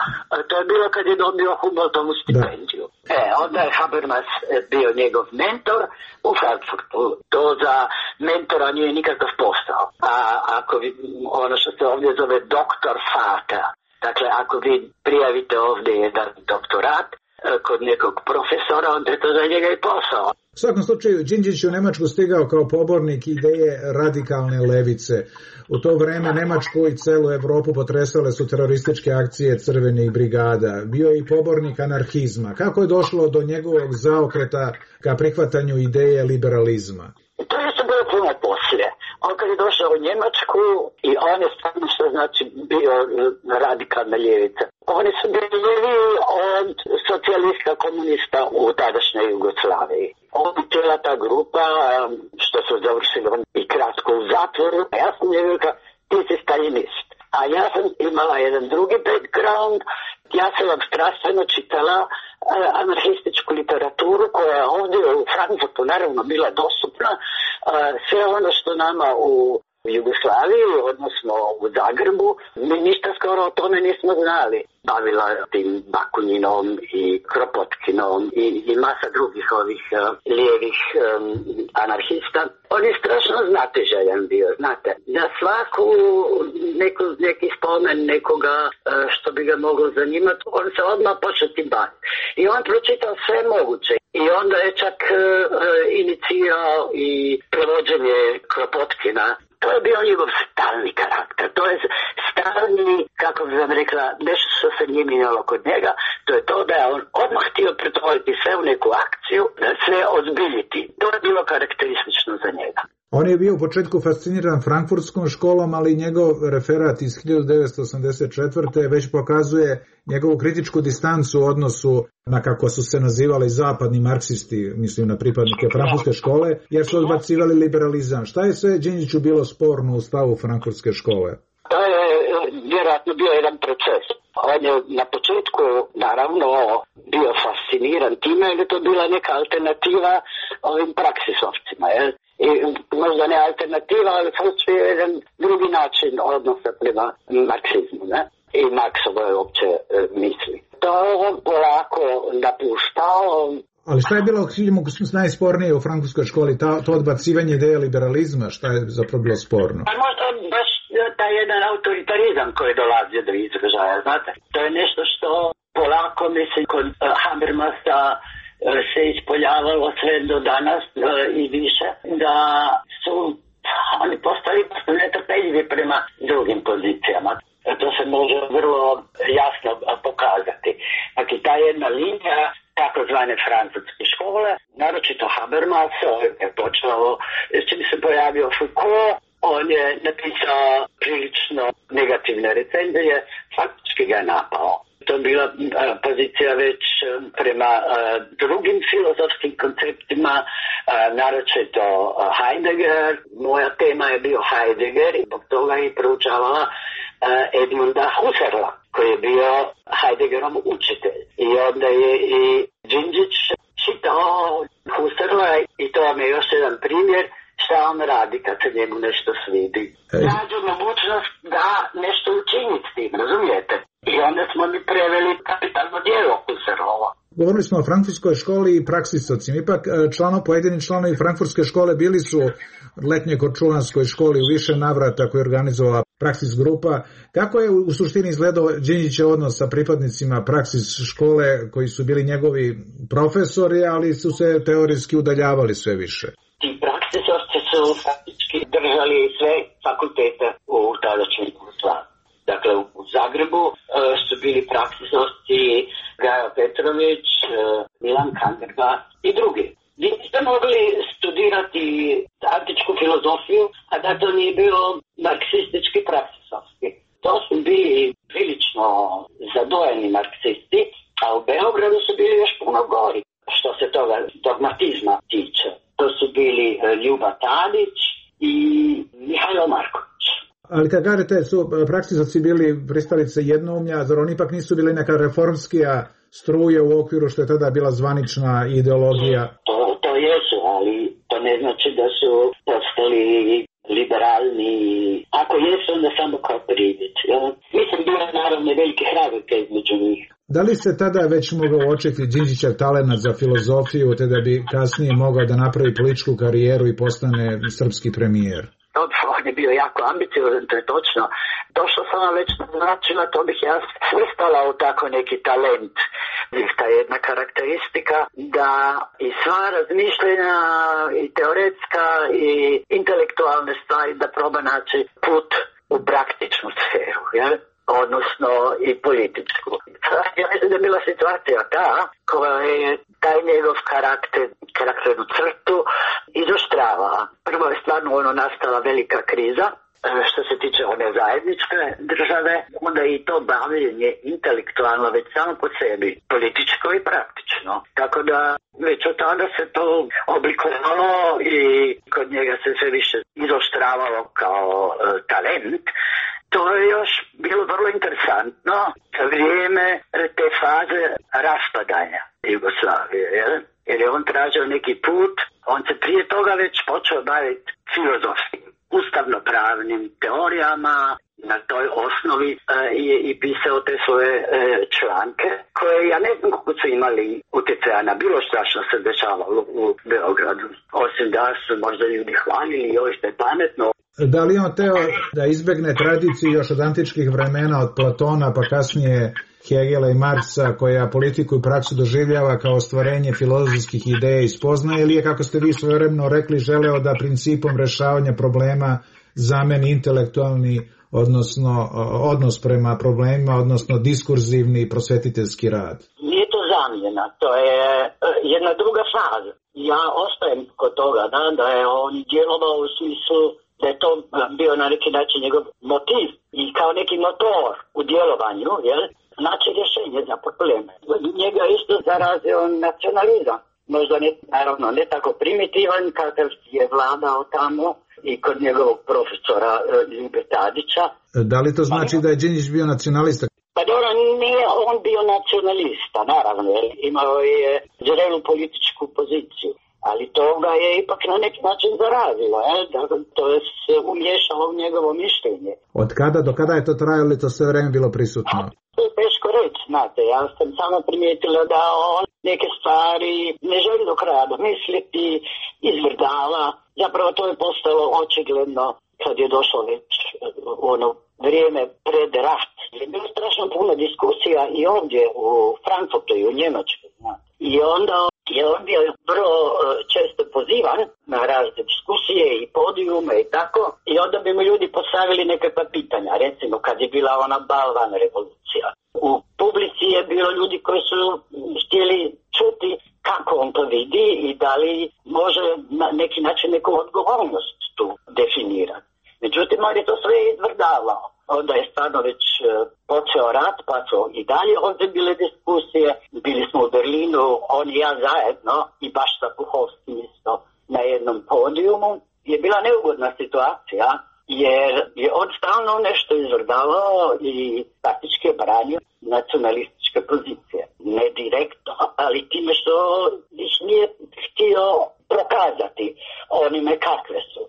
to je bilo kad je dobio Humboldtovu stipendiju. Da. E, onda je Habermas bio njegov mentor u Frankfurtu. To za mentora nije nikakav posao. A ako vi, ono što se ovdje zove doktor Vater, dakle ako vi prijavite ovdje jedan doktorat kod nekog profesora, onda je to za njega i posao. U svakom slučaju, Đinđić je u Nemačku stigao kao pobornik ideje radikalne levice. U to vreme Nemačku i celu Evropu potresale su terorističke akcije crvenih brigada. Bio je i pobornik anarhizma. Kako je došlo do njegovog zaokreta ka prihvatanju ideje liberalizma? To je se bilo puno poslije. On kad je došao u Njemačku i on je stvarno što znači bio radikalna ljevica. Oni su bili od socijalista komunista u tadašnjoj Jugoslaviji. On cijela ta grupa, što su završili i kratko u zatvoru, ja sam je rekao, ti si stalinist. A ja sam imala jedan drugi background, ja sam vam strastveno čitala uh, anarhističku literaturu koja je ovdje u Frankfurtu naravno bila dostupna. Uh, sve ono što nama u Jugoslaviji, odnosno u Zagrebu, mi ništa skoro o tome nismo znali. Bavila tim Bakunjinom i Kropotkinom i, i masa drugih ovih uh, lijevih um, anarhista. On je strašno znatiželjan bio, znate. Za svaku neku, neki spomen nekoga uh, što bi ga moglo zanimati, on se odmah počeo tim baviti. I on pročitao sve moguće. I onda je čak uh, inicirao i prevođenje Kropotkina. To je bio njegov stalni karakter. To je stalni, kako bi vam rekla, nešto što se nije mijenjalo kod njega, to je to da je on odmah htio pretvoriti sve u neku akciju, sve ozbiljiti. To je bilo karakteristično za njega. On je bio u početku fasciniran frankfurtskom školom, ali njegov referat iz hiljadu devetsto osamdeset četvrte već pokazuje njegovu kritičku distancu u odnosu na kako su se nazivali zapadni marksisti, mislim na pripadnike frankfurtske škole, jer su odbacivali liberalizam. Šta je sve Đinđiću bilo sporno u stavu frankfurtske škole? To je vjerojatno bio jedan proces. On je na početku naravno bio fasciniran time, jer je to bila neka alternativa ovim praksisovcima, jel? I možda ne alternativa, ali postoji jedan drugi način odnosa prema marksizmu, ne? I Marksovoj uopće e, misli. To je on polako napuštao. Ali šta je bilo najspornije u frankfurtskoj školi? Ta, to odbacivanje ideje liberalizma, šta je zapravo bilo sporno? Pa možda baš taj jedan autoritarizam koji dolazi do izražaja, znate. To je nešto što polako, mislim, kod uh, Habermasa uh, se ispoljavalo sve do danas uh, i više, da su oni postali netrpeljivi prema drugim pozicijama. To se može vrlo jasno pokazati. Dakle, ta jedna linija takozvane francuske škole, naročito Habermas, je počeo, čim se pojavio Foucault, on je napisao prilično negativne recenzije, faktički ga je napao. To je bila a, pozicija već a, prema a, drugim filozofskim konceptima, a, naročito Heidegger. Moja tema je bio Heidegger i zbog toga je proučavala Edmunda Husserla, koji je bio Heideggerov učitelj. I onda je i Đinđić čitao Husserla i to vam je još jedan primjer šta on radi kad se njemu nešto svidi. Nađu mogućnost da nešto učiniti s tim, razumijete? I onda smo mi preveli kapitalno djelo Husserlova. Govorili smo o frankfurtskoj školi i praksisocima. Ipak člano, pojedini članovi frankfurtske škole bili su letnje korčulanskoj školi u više navrata koju je organizovala Praksis grupa. Kako je u suštini izgledao Đinđićev odnos sa pripadnicima Praksis škole koji su bili njegovi profesori, ali su se teorijski udaljavali sve više? Ti praksisovci su faktički držali sve fakultete u tadašnjoj Jugoslaviji. Dakle, u Zagrebu e, su bili praksisovci Gaja Petrović, e, Milan Kandergast i drugi. Vi ste mogli studirati antičku filozofiju, a da to nije bilo marksistički praksisovski. To su bili prilično zadojeni marksisti, a u Beogradu su bili još puno gori što se toga dogmatizma tiče. To su bili Ljuba Tadić i Mihajlo Marković. Ali kad kažete su praksisovci bili pristalice jednoumlja, zar oni ipak nisu bili neka reformskija struje u okviru što je tada bila zvanična ideologija? To, to jesu, ali to ne znači da su postali liberalni. Ako jesu, onda samo kao privid. Ja? Mislim, bila je naravno velike razlike između njih. Da li se tada već mogao očekati Đinđićev talenat za filozofiju, te da bi kasnije mogao da napravi političku karijeru i postane srpski premijer? On je bio jako ambiciozan, to je točno. To što sam vam već naznačila, to bih ja svrstala u tako neki talent. Ta jedna karakteristika da i sva razmišljenja i teoretska i intelektualne stvari da proba naći put u praktičnu sferu, jel? Odnosno i političku. Ja mislim da je bila situacija ta koja je taj njegov karakter, karakternu crtu izoštrava. Prvo je stvarno ono nastala velika kriza što se tiče one zajedničke države, onda i to bavljenje intelektualno već samo po sebi, političko i praktično. Tako da već od tada se to oblikovalo i kod njega se sve više izoštravalo kao e, talent. To je još bilo vrlo interesantno za vrijeme te faze raspadanja Jugoslavije, jel? Jer je on tražio neki put, on se prije toga već počeo baviti filozofskim, ustavno-pravnim teorijama, na toj osnovi e, je i pisao te svoje e, članke, koje ja ne znam kako su imali utjecaja na bilo šta što se dešavalo u Beogradu. Osim da su možda ljudi hvalili, joj što je pametno. Da li on teo da izbegne tradiciju još od antičkih vremena, od Platona pa kasnije Hegela i Marksa, koja politiku i praksu doživljava kao ostvarenje filozofskih ideja i spoznaje, ili je, kako ste vi svojevremeno rekli, želeo da principom rešavanja problema zameni intelektualni, odnosno odnos prema problemima, odnosno diskurzivni prosvetiteljski rad? Nije to zamjena, to je jedna druga faza. Ja ostajem kod toga da, da je on djelovao u smislu da je to bio na neki način njegov motiv i kao neki motor u djelovanju, jel? Znači rješenje za probleme. Njega isto zarazio nacionalizam. Možda ne, naravno ne tako primitivan kakav je vladao tamo i kod njegovog profesora e, Ljube Tadića. Da li to znači da je Đinđić bio nacionalista? Pa dobro, nije on bio nacionalista, naravno, jer imao je zrelu političku poziciju. Ali to ga je ipak na neki način zarazilo, eh? Da, to je se umješalo u njegovo mišljenje. Od kada do kada je to trajalo ili to sve vrijeme bilo prisutno? A, to je teško reći, znate, ja sam samo primijetila da on neke stvari ne želi do kraja domisliti, izvrdava. Zapravo to je postalo očigledno kad je došlo već u ono vrijeme pred rat. Je bilo strašno puno diskusija i ovdje u Frankfurtu i u Njemačkoj, znate. I onda je on bio vrlo često pozivan na razne diskusije i podijume i tako, i onda bi mu ljudi postavili nekakva pitanja, recimo kad je bila ona balvan revolucija. U publici je bilo ljudi koji su htjeli čuti kako on to vidi i da li može na neki način neku odgovornost tu definirati. Međutim, on je to sve izvrdavao. Onda je stvarno već počeo rat, pa su i dalje ovdje bile diskusije. Bili smo u Berlinu, on i ja zajedno, i baš sa Puhovskim isto na jednom podijumu. Je bila neugodna situacija, jer je on stalno nešto izvrdavao i praktički je branio nacionalističke pozicije. Ne direktno, ali time što ih nije htio prokazati onime kakve su.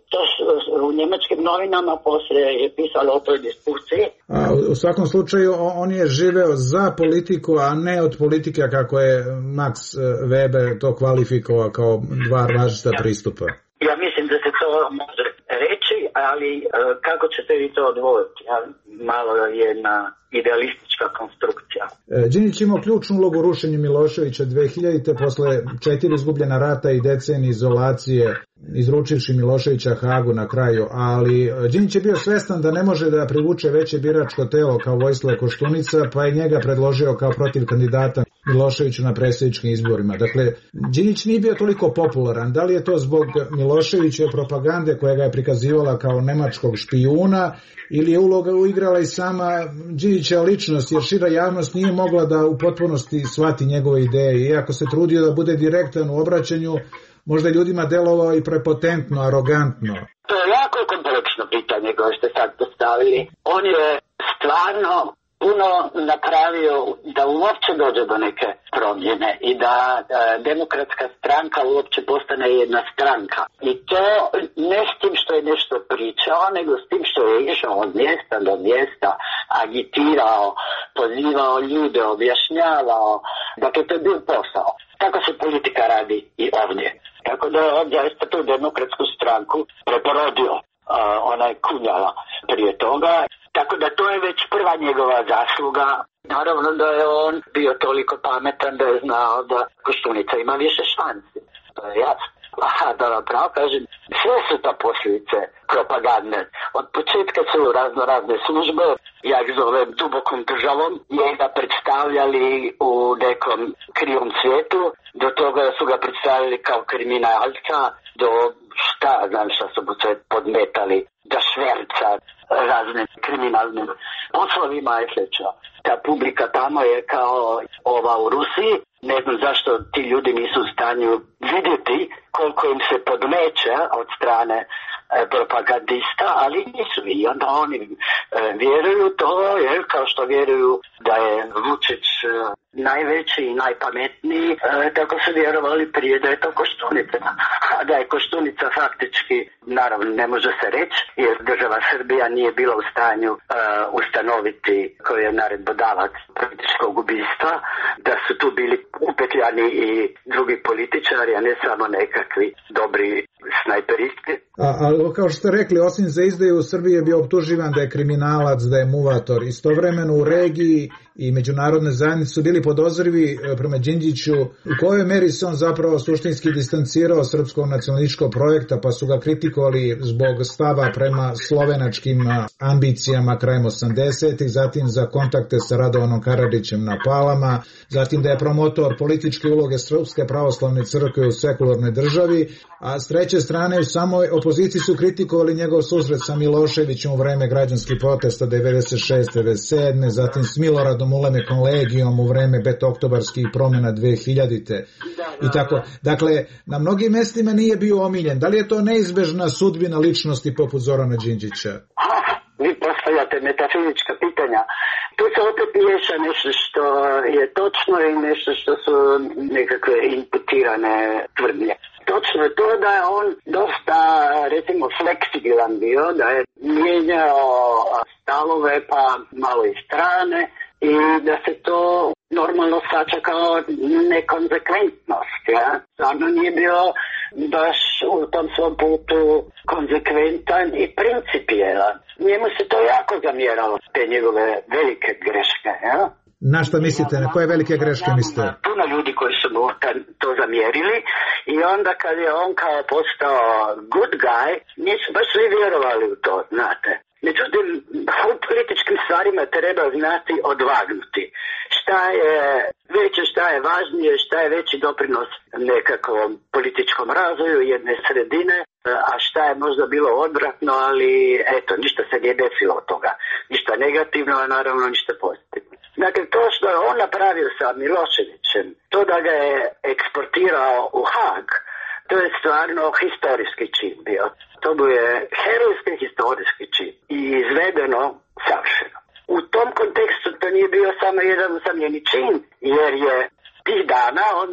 novinama, poslije je pisalo o toj diskusiji. A u svakom slučaju on je živeo za politiku, a ne od politike kako je Max Weber to kvalifikovao kao dva različita pristupa. Ja mislim da se to može reći, ali kako ćete vi to odvojiti? Ja, malo je jedna idealistička konstrukcija. Đinđić imao ključnu ulogu u rušenju Miloševića dve hiljadite posle četiri izgubljena rata i decenije izolacije, izručivši Miloševića Hagu na kraju, ali Đinđić je bio svestan da ne može da privuče veće biračko telo kao Vojislav Koštunica, pa je njega predložio kao protiv kandidata Miloševiću na predsjedničkim izborima. Dakle, Đinđić nije bio toliko popularan. Da li je to zbog Miloševićeve propagande koja ga je prikazivala kao nemačkog špijuna, ili je uloga uigrala i sama Đinđića ličnost, jer šira javnost nije mogla da u potpunosti shvati njegove ideje. Iako se trudio da bude direktan u obraćanju, možda ljudima delovao i prepotentno, arogantno. To je jako kompleksno pitanje koje ste sad postavili. On je stvarno puno napravio da uopće dođe do neke promjene i da e, demokratska stranka uopće postane jedna stranka. I to ne s tim što je nešto pričao, nego s tim što je išao od mjesta do mjesta, agitirao, pozivao ljude, objašnjavao. Dakle, to je bio posao. Tako se politika radi i ovdje. Tako da je ovdje isto tu demokratsku stranku preporodio. Uh, ona je kunjala prije toga, tako da to je već prva njegova zasluga. Naravno da je on bio toliko pametan da je znao da Koštunica ima više šansi, to je jasno. Aha, da vam pravo kažem, sve su to posljedice propagandne. Od početka su razno razne službe, ja ih zovem dubokom državom, njega predstavljali u nekom krivom svijetu, do toga su ga predstavljali kao kriminalca, do šta, znam šta su mu se podmetali, da šverca raznim kriminalnim poslovima i slično. Ta publika tamo je kao ova u Rusiji, ne znam zašto ti ljudi nisu u stanju vidjeti koliko im se podmeće od strane e, propagandista, ali nisu i onda oni e, vjeruju to, jer kao što vjeruju da je Vučić e, najveći i najpametniji, e, tako su vjerovali prije da je to Koštunica. A da je Koštunica faktički, naravno ne može se reći, jer država Srbija nije bila u stanju e, ustanoviti koji je naredbodavac političkog ubistva, da su tu bili upetljani i drugi političari, a ne samo nekakvi dobri snajperisti. A, a kao što ste rekli, osim za izdaju u Srbiji je bio optuživan da je kriminalac, da je muvator. Istovremeno u regiji i međunarodne zajednice su bili podozrivi prema Đinđiću u kojoj meri se on zapravo suštinski distancirao srpskog nacionalističkog projekta, pa su ga kritikovali zbog stava prema slovenačkim ambicijama krajem osamdesetih, zatim za kontakte sa Radovanom Karadžićem na Palama, zatim da je promotor političke uloge Srpske pravoslavne crkve u sekularnoj državi, a s treće strane u samoj opoziciji su kritikovali njegov susret sa Miloševićem u vreme građanskih protesta devedeset šeste devedeset sedme, zatim s Miloradom Ulemekom Legijom u vreme petooktobarskih promjena dve hiljadite. I tako. Dakle, na mnogim mjestima nije bio omiljen. Da li je to neizbežna sudbina ličnosti poput Zorana Đinđića? Vi postavljate metafizička pitanja. Tu se opet miješa nešto što je točno i nešto što su nekakve imputirane tvrdnje. Točno je to da je on dosta, recimo, fleksibilan bio, da je mijenjao stavove pa malo i strane i da se to normalno shvaća kao nekonzekventnost. Ja? Stvarno nije bio baš u tom svom putu konzekventan i principijelan. Njemu se to jako zamjeralo, te njegove velike greške. Ja? Na šta mislite? Na koje velike greške mislite? Puno ljudi koji su mu to zamjerili i onda kad je on kao postao good guy, nisu baš svi vjerovali u to, znate. Međutim, u političkim stvarima treba znati odvagnuti. Šta je veće, šta je važnije, šta je veći doprinos nekakvom političkom razvoju jedne sredine, a šta je možda bilo odvratno, ali eto, ništa se nije desilo od toga. Ništa negativno, a naravno ništa pozitivno. Dakle, to što je on napravio sa Miloševićem, to da ga je eksportirao u Haag, to je stvarno historijski čin bio. To mu je herojski historijski čin i izvedeno savršeno. U tom kontekstu to nije bio samo jedan usamljeni čin, jer je tih dana onda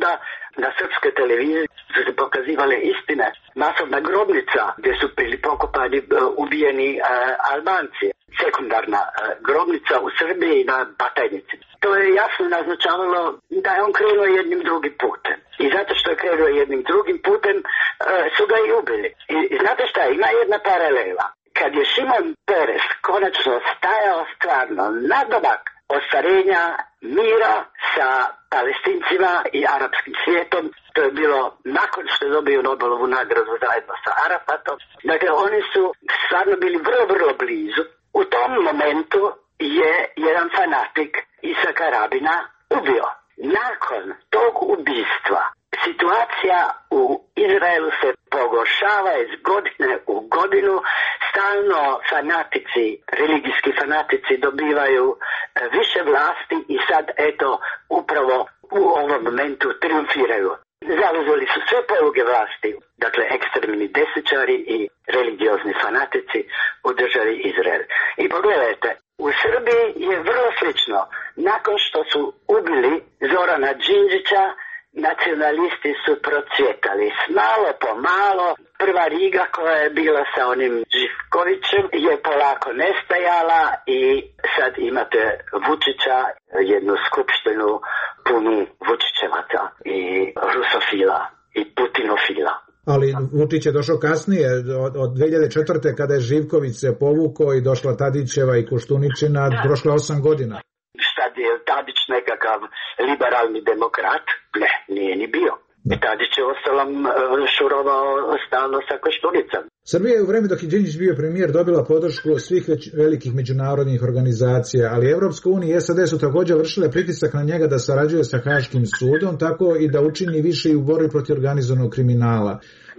Na srpskoj televiziji su se pokazivale istine. Masovna grobnica gdje su bili pokopani uh, ubijeni uh, Albanci. Sekundarna uh, grobnica u Srbiji na Batajnici. To je jasno naznačavalo da je on krenuo jednim drugim putem. I zato što je krenuo jednim drugim putem uh, su ga i ubili. I, i znate šta, ima jedna paralela. Kad je Šimon Peres konačno stajao stvarno nadomak ostvarenja mira sa Palestincima i arapskim svijetom, to je bilo nakon što je dobio Nobelovu nagradu zajedno sa Arafatom. Dakle, oni su stvarno bili vrlo, vrlo blizu. U tom momentu je jedan fanatik Isaka Rabina ubio. Nakon tog ubistva situacija u Izraelu se pogoršava iz godine u godinu. Stalno fanatici, religijski fanatici dobivaju više vlasti i sad eto upravo u ovom momentu triumfiraju. Zauzeli su sve poluge vlasti, dakle ekstremni desničari i religiozni fanatici u državi Izrael. I pogledajte, u Srbiji je vrlo slično. Nakon što su ubili Zorana Đinđića, nacionalisti su procvjetali. Malo po malo, prva Riga koja je bila sa onim Živkovićem je polako nestajala i sad imate Vučića, jednu skupštinu punu Vučićevaca i rusofila i putinofila. Ali Vučić je došao kasnije, od, od dve hiljade četvrte kada je Živković se povukao i došla Tadićeva i Koštuničina, prošlo osam godina. Šta je Tadić nekakav liberalni demokrat? Ne, nije ni bio. I Tadić je ostalom šurovao stalno sa Koštunicom. Srbija je u vreme dok je Đinđić bio premijer dobila podršku svih već velikih međunarodnih organizacija, ali Evropska unija i S A D su također vršile pritisak na njega da sarađuje sa Haškim sudom, tako i da učini više i u borbi protiv organizovanog kriminala.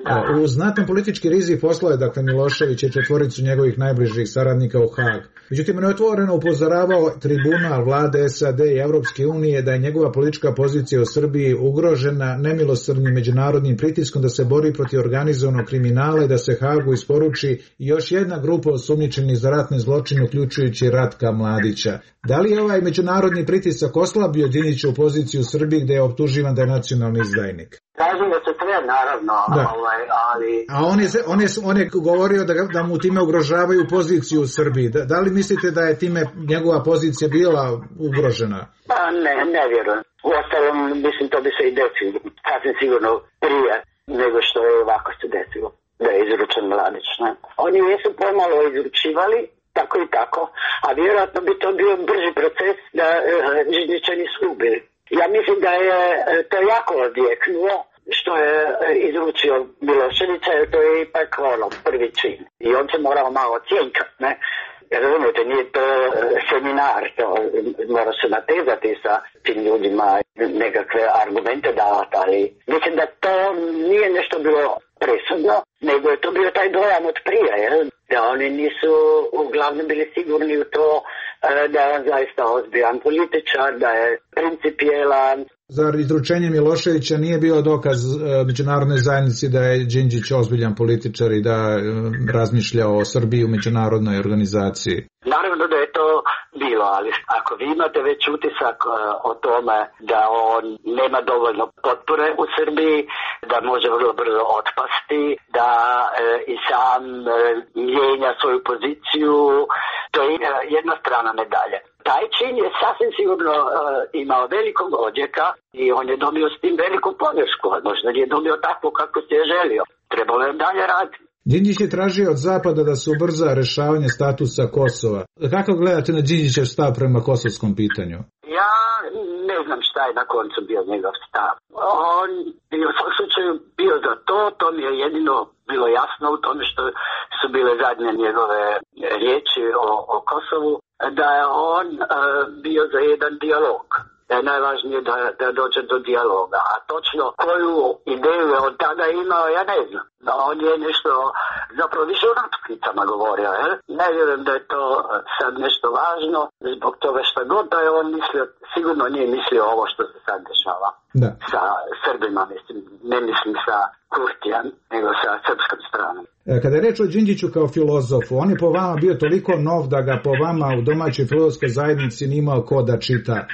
U znatan politički rizik poslao je dakle Milošević i četvoricu njegovih najbližih saradnika u Hag. Međutim, on je otvoreno upozoravao tribunal vlade S A D i Evropske unije da je njegova politička pozicija u Srbiji ugrožena nemilosrdnim međunarodnim pritiskom da se bori protiv organizovanog kriminala i da se Hagu isporuči još jedna grupa osumnjičenih za ratne zločine, uključujući Ratka Mladića. Da li je ovaj međunarodni pritisak oslabio Đinđićevu poziciju u Srbiji gde je optuživan da je nacionalni izdajnik? Kažem da se treba, naravno, ovaj, ali... A on je, on je, on je govorio da, da mu time ugrožavaju poziciju u Srbiji. Da, da li mislite da je time njegova pozicija bila ugrožena? Pa ne, ne vjerujem. Uostalom, mislim, to bi se i desilo. Sasvim sigurno prije nego što je ovako se desilo. Da je izručen Mladić, ne? Oni jesu pomalo izručivali, tako i tako, a vjerojatno bi to bio brži proces da Đinđića nisu ubili. Ja mislim da je to jako odjeknuo što je izručio Miloševića, jer to je ipak ono, prvi čin. I on se morao malo cjenjkat, ne? Jer razumijete, nije to seminar, to mora se natezati sa tim ljudima, nekakve argumente davati, ali mislim da to nije nešto bilo presudno, nego je to bio taj dojam od prije, jer da oni nisu uglavnom bili sigurni u to da je on zaista ozbiljan političar, da je principijelan. Zar izručenje Miloševića nije bio dokaz međunarodnoj zajednici da je Đinđić ozbiljan političar i da razmišlja o Srbiji u međunarodnoj organizaciji? Naravno da je to bilo, ali ako vi imate već utisak o tome da on nema dovoljno potpore u Srbiji, da može vrlo brzo otpasti, da e, i sam e, mijenja svoju poziciju, to je jedna strana medalje. Taj čin je sasvim sigurno e, imao velikog odjeka i on je dobio s tim veliku podršku, možda nije dobio tako kako se je želio. Trebalo je dalje raditi. Đinđić je tražio od Zapada da se ubrza rešavanje statusa Kosova. Kako gledate na Đinđićev stav prema kosovskom pitanju? Ja ne znam šta je na koncu bio njegov stav. On je u svom slučaju bio za to, to mi je jedino bilo jasno u tome što su bile zadnje njegove riječi o, o Kosovu, da je on uh, bio za jedan dijalog. Da je najvažnije da, da dođe do dijaloga. A točno koju ideju je on tada imao, ja ne znam. Da on je nešto, zapravo više o natuknicama govorio, jel? Ne vjerujem da je to sad nešto važno, zbog toga što god da je on mislio, sigurno nije mislio ovo što se sad dešava. Da. Sa Srbima, mislim, ne mislim sa Kurtijan, nego sa srpskom stranom. Kada je reč o Đinđiću kao filozofu, on je po vama bio toliko nov da ga po vama u domaćoj filozofskoj zajednici nije imao ko da čita.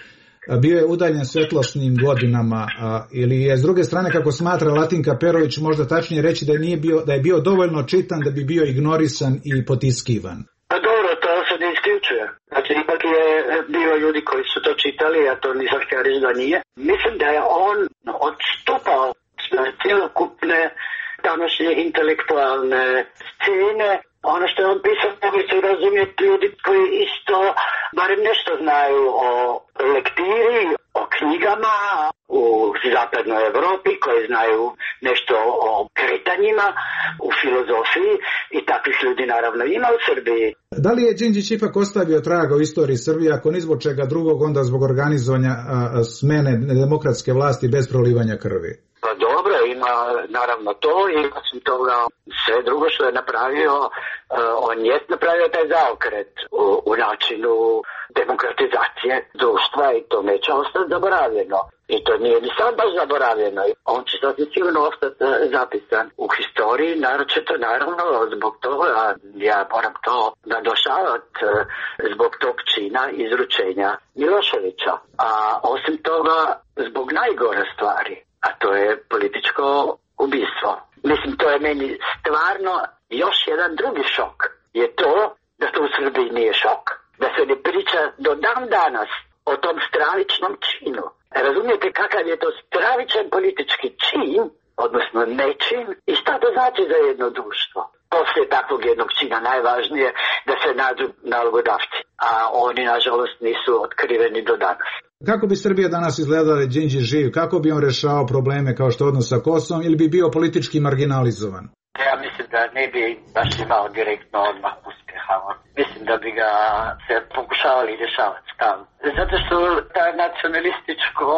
bio je udaljen svetlosnim godinama, a, ili je s druge strane, kako smatra Latinka Perović, možda tačnije reći da je, nije bio, da je bio dovoljno čitan da bi bio ignorisan i potiskivan? Pa dobro, to se ne isključuje. Znači, ipak je bilo ljudi koji su to čitali, a to nisam htio reći da nije. Mislim da je on odstupao s cjelokupne današnje intelektualne scene. Ono što je on pisao, mogli su razumjeti ljudi koji isto barem nešto znaju o lektiri, o knjigama u zapadnoj Europi, koji znaju nešto o kretanjima, u filozofiji, i takvih ljudi naravno ima u Srbiji. Da li je Đinđić ipak ostavio traga u istoriji Srbije, ako ni zbog čega drugog, onda zbog organizovanja a, a, smene demokratske vlasti bez prolivanja krvi? Pa dobro, ima naravno to i osim toga sve drugo što je napravio, uh, on je napravio taj zaokret u, u načinu demokratizacije društva i to neće ostati zaboravljeno. I to nije ni sad baš zaboravljeno. On će sad sigurno ostati uh, zapisan u historiji, naročito naravno zbog toga, a ja moram to nadošavati, uh, zbog tog čina izručenja Miloševića. A osim toga zbog najgore stvari, a to je političko ubistvo. Mislim, to je meni stvarno još jedan drugi šok. Je to da to u Srbiji nije šok. Da se ne priča do dan danas o tom stravičnom činu. Razumijete kakav je to stravičan politički čin, odnosno nečin, i šta to znači za jedno društvo? Poslije takvog jednog čina najvažnije da se nađu nalogodavci, a oni nažalost nisu otkriveni do danas. Kako bi Srbija danas izgledala da Đinđić živ? Kako bi on rešao probleme kao što odnos sa Kosovom, ili bi bio politički marginalizovan? Ja mislim da ne bi baš imao direktno odmah uspjeha. Mislim da bi ga se pokušavali rješavati stalno. Zato što ta nacionalističko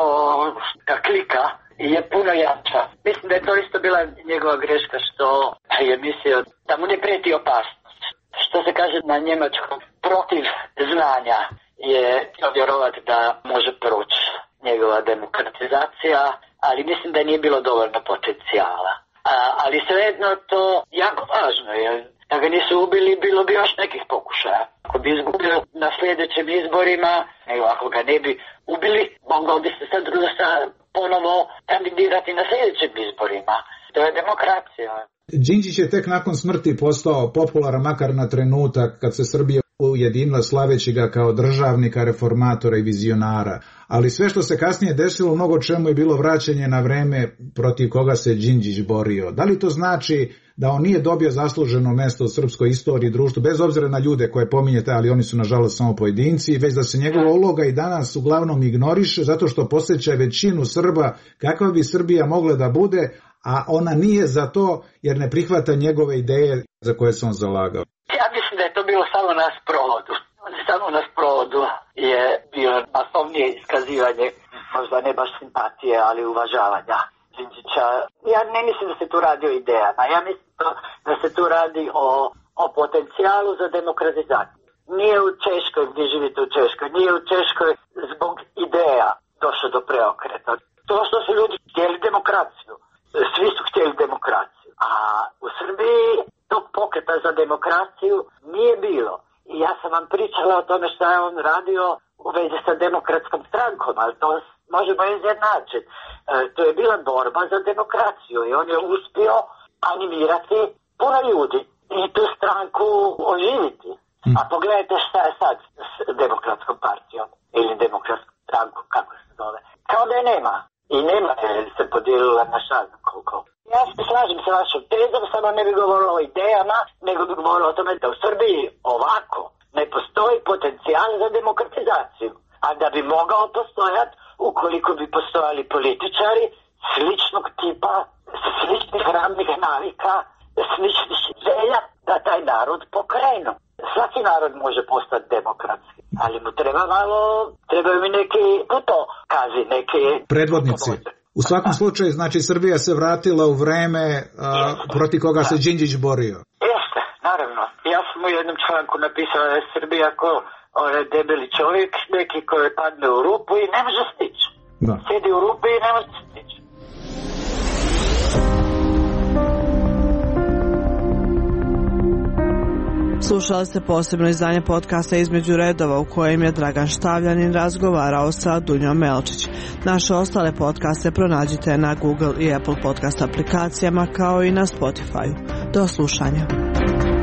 ta klika je puno jača. Mislim da je to isto bila njegova greška što je mislio da mu ne prijeti opasnost. Što se kaže na njemačkom, protiv znanja je vjerovati da može proći njegova demokratizacija, ali mislim da nije bilo dovoljno potencijala. A, ali svejedno to jako važno, jer da ga nisu ubili, bilo bi još nekih pokušaja. Ako bi izgubio na sljedećim izborima, nego ako ga ne bi ubili, mogao bi se sad ponovo kandidirati na sljedećim izborima. To je demokracija. Đinđić je tek nakon smrti postao popularan, makar na trenutak, kad se Srbija ujedinila slaveći ga kao državnika, reformatora i vizionara. Ali sve što se kasnije desilo, mnogo čemu je bilo vraćanje na vreme protiv koga se Đinđić borio. Da li to znači da on nije dobio zasluženo mesto u srpskoj istoriji i društvu, bez obzira na ljude koje pominjete, ali oni su nažalost samo pojedinci, već da se njegova uloga i danas uglavnom ignoriše zato što posjeća većinu Srba kakva bi Srbija mogla da bude, a ona nije za to jer ne prihvata njegove ideje za koje se on zalagao? Ja mislim da je to bilo samo na sprovodu. Samo na sprovodu je bio masovnije iskazivanje, možda ne baš simpatije, ali uvažavanja Đinđića. Ja ne mislim da se tu radi o idejama, ja mislim da se tu radi o, o potencijalu za demokratizaciju. Nije u Češkoj, gdje živite u Češkoj, nije u Češkoj zbog ideja došlo do preokreta. To što su ljudi htjeli demokraciju, svi su htjeli demokraciju, a u Srbiji tog pokreta za demokraciju nije bilo. I ja sam vam pričala o tome što je on radio u vezi sa demokratskom strankom, ali to možemo izjednačiti. E, to je bila borba za demokraciju i on je uspio animirati puno ljudi i tu stranku oživiti. A pogledajte šta je sad s demokratskom partijom ili demokratskom strankom, kako se zove. Kao da je nema. I nema jer se podijelila na šalno koliko. Ja se slažem sa vašom tezom, samo ne bi govorila o idejama, nego bi govorila o tome da u Srbiji ovako ne postoji potencijal za demokratizaciju. A da bi mogao postojati ukoliko bi postojali političari sličnog tipa, sličnih radnih navika, sličnih želja da taj narod pokrenu. Svaki narod može postati demokratski, ali mu treba malo, trebaju mi neki putokazi, neke predvodnici. U svakom slučaju, znači, Srbija se vratila u vreme a, protiv koga se Đinđić borio. Jeste, naravno. Ja sam u jednom članku napisao da je Srbija ko onaj debeli čovjek, neki koji padne u rupu i ne može stići. Da. Sjedi u rupi i ne može stići. Slušali ste posebno izdanje podcasta Između redova u kojem je Dragan Štavljanin razgovarao sa Dunjom Melčić. Naše ostale podcaste pronađite na Google i Apple podcast aplikacijama kao i na Spotify. Do slušanja.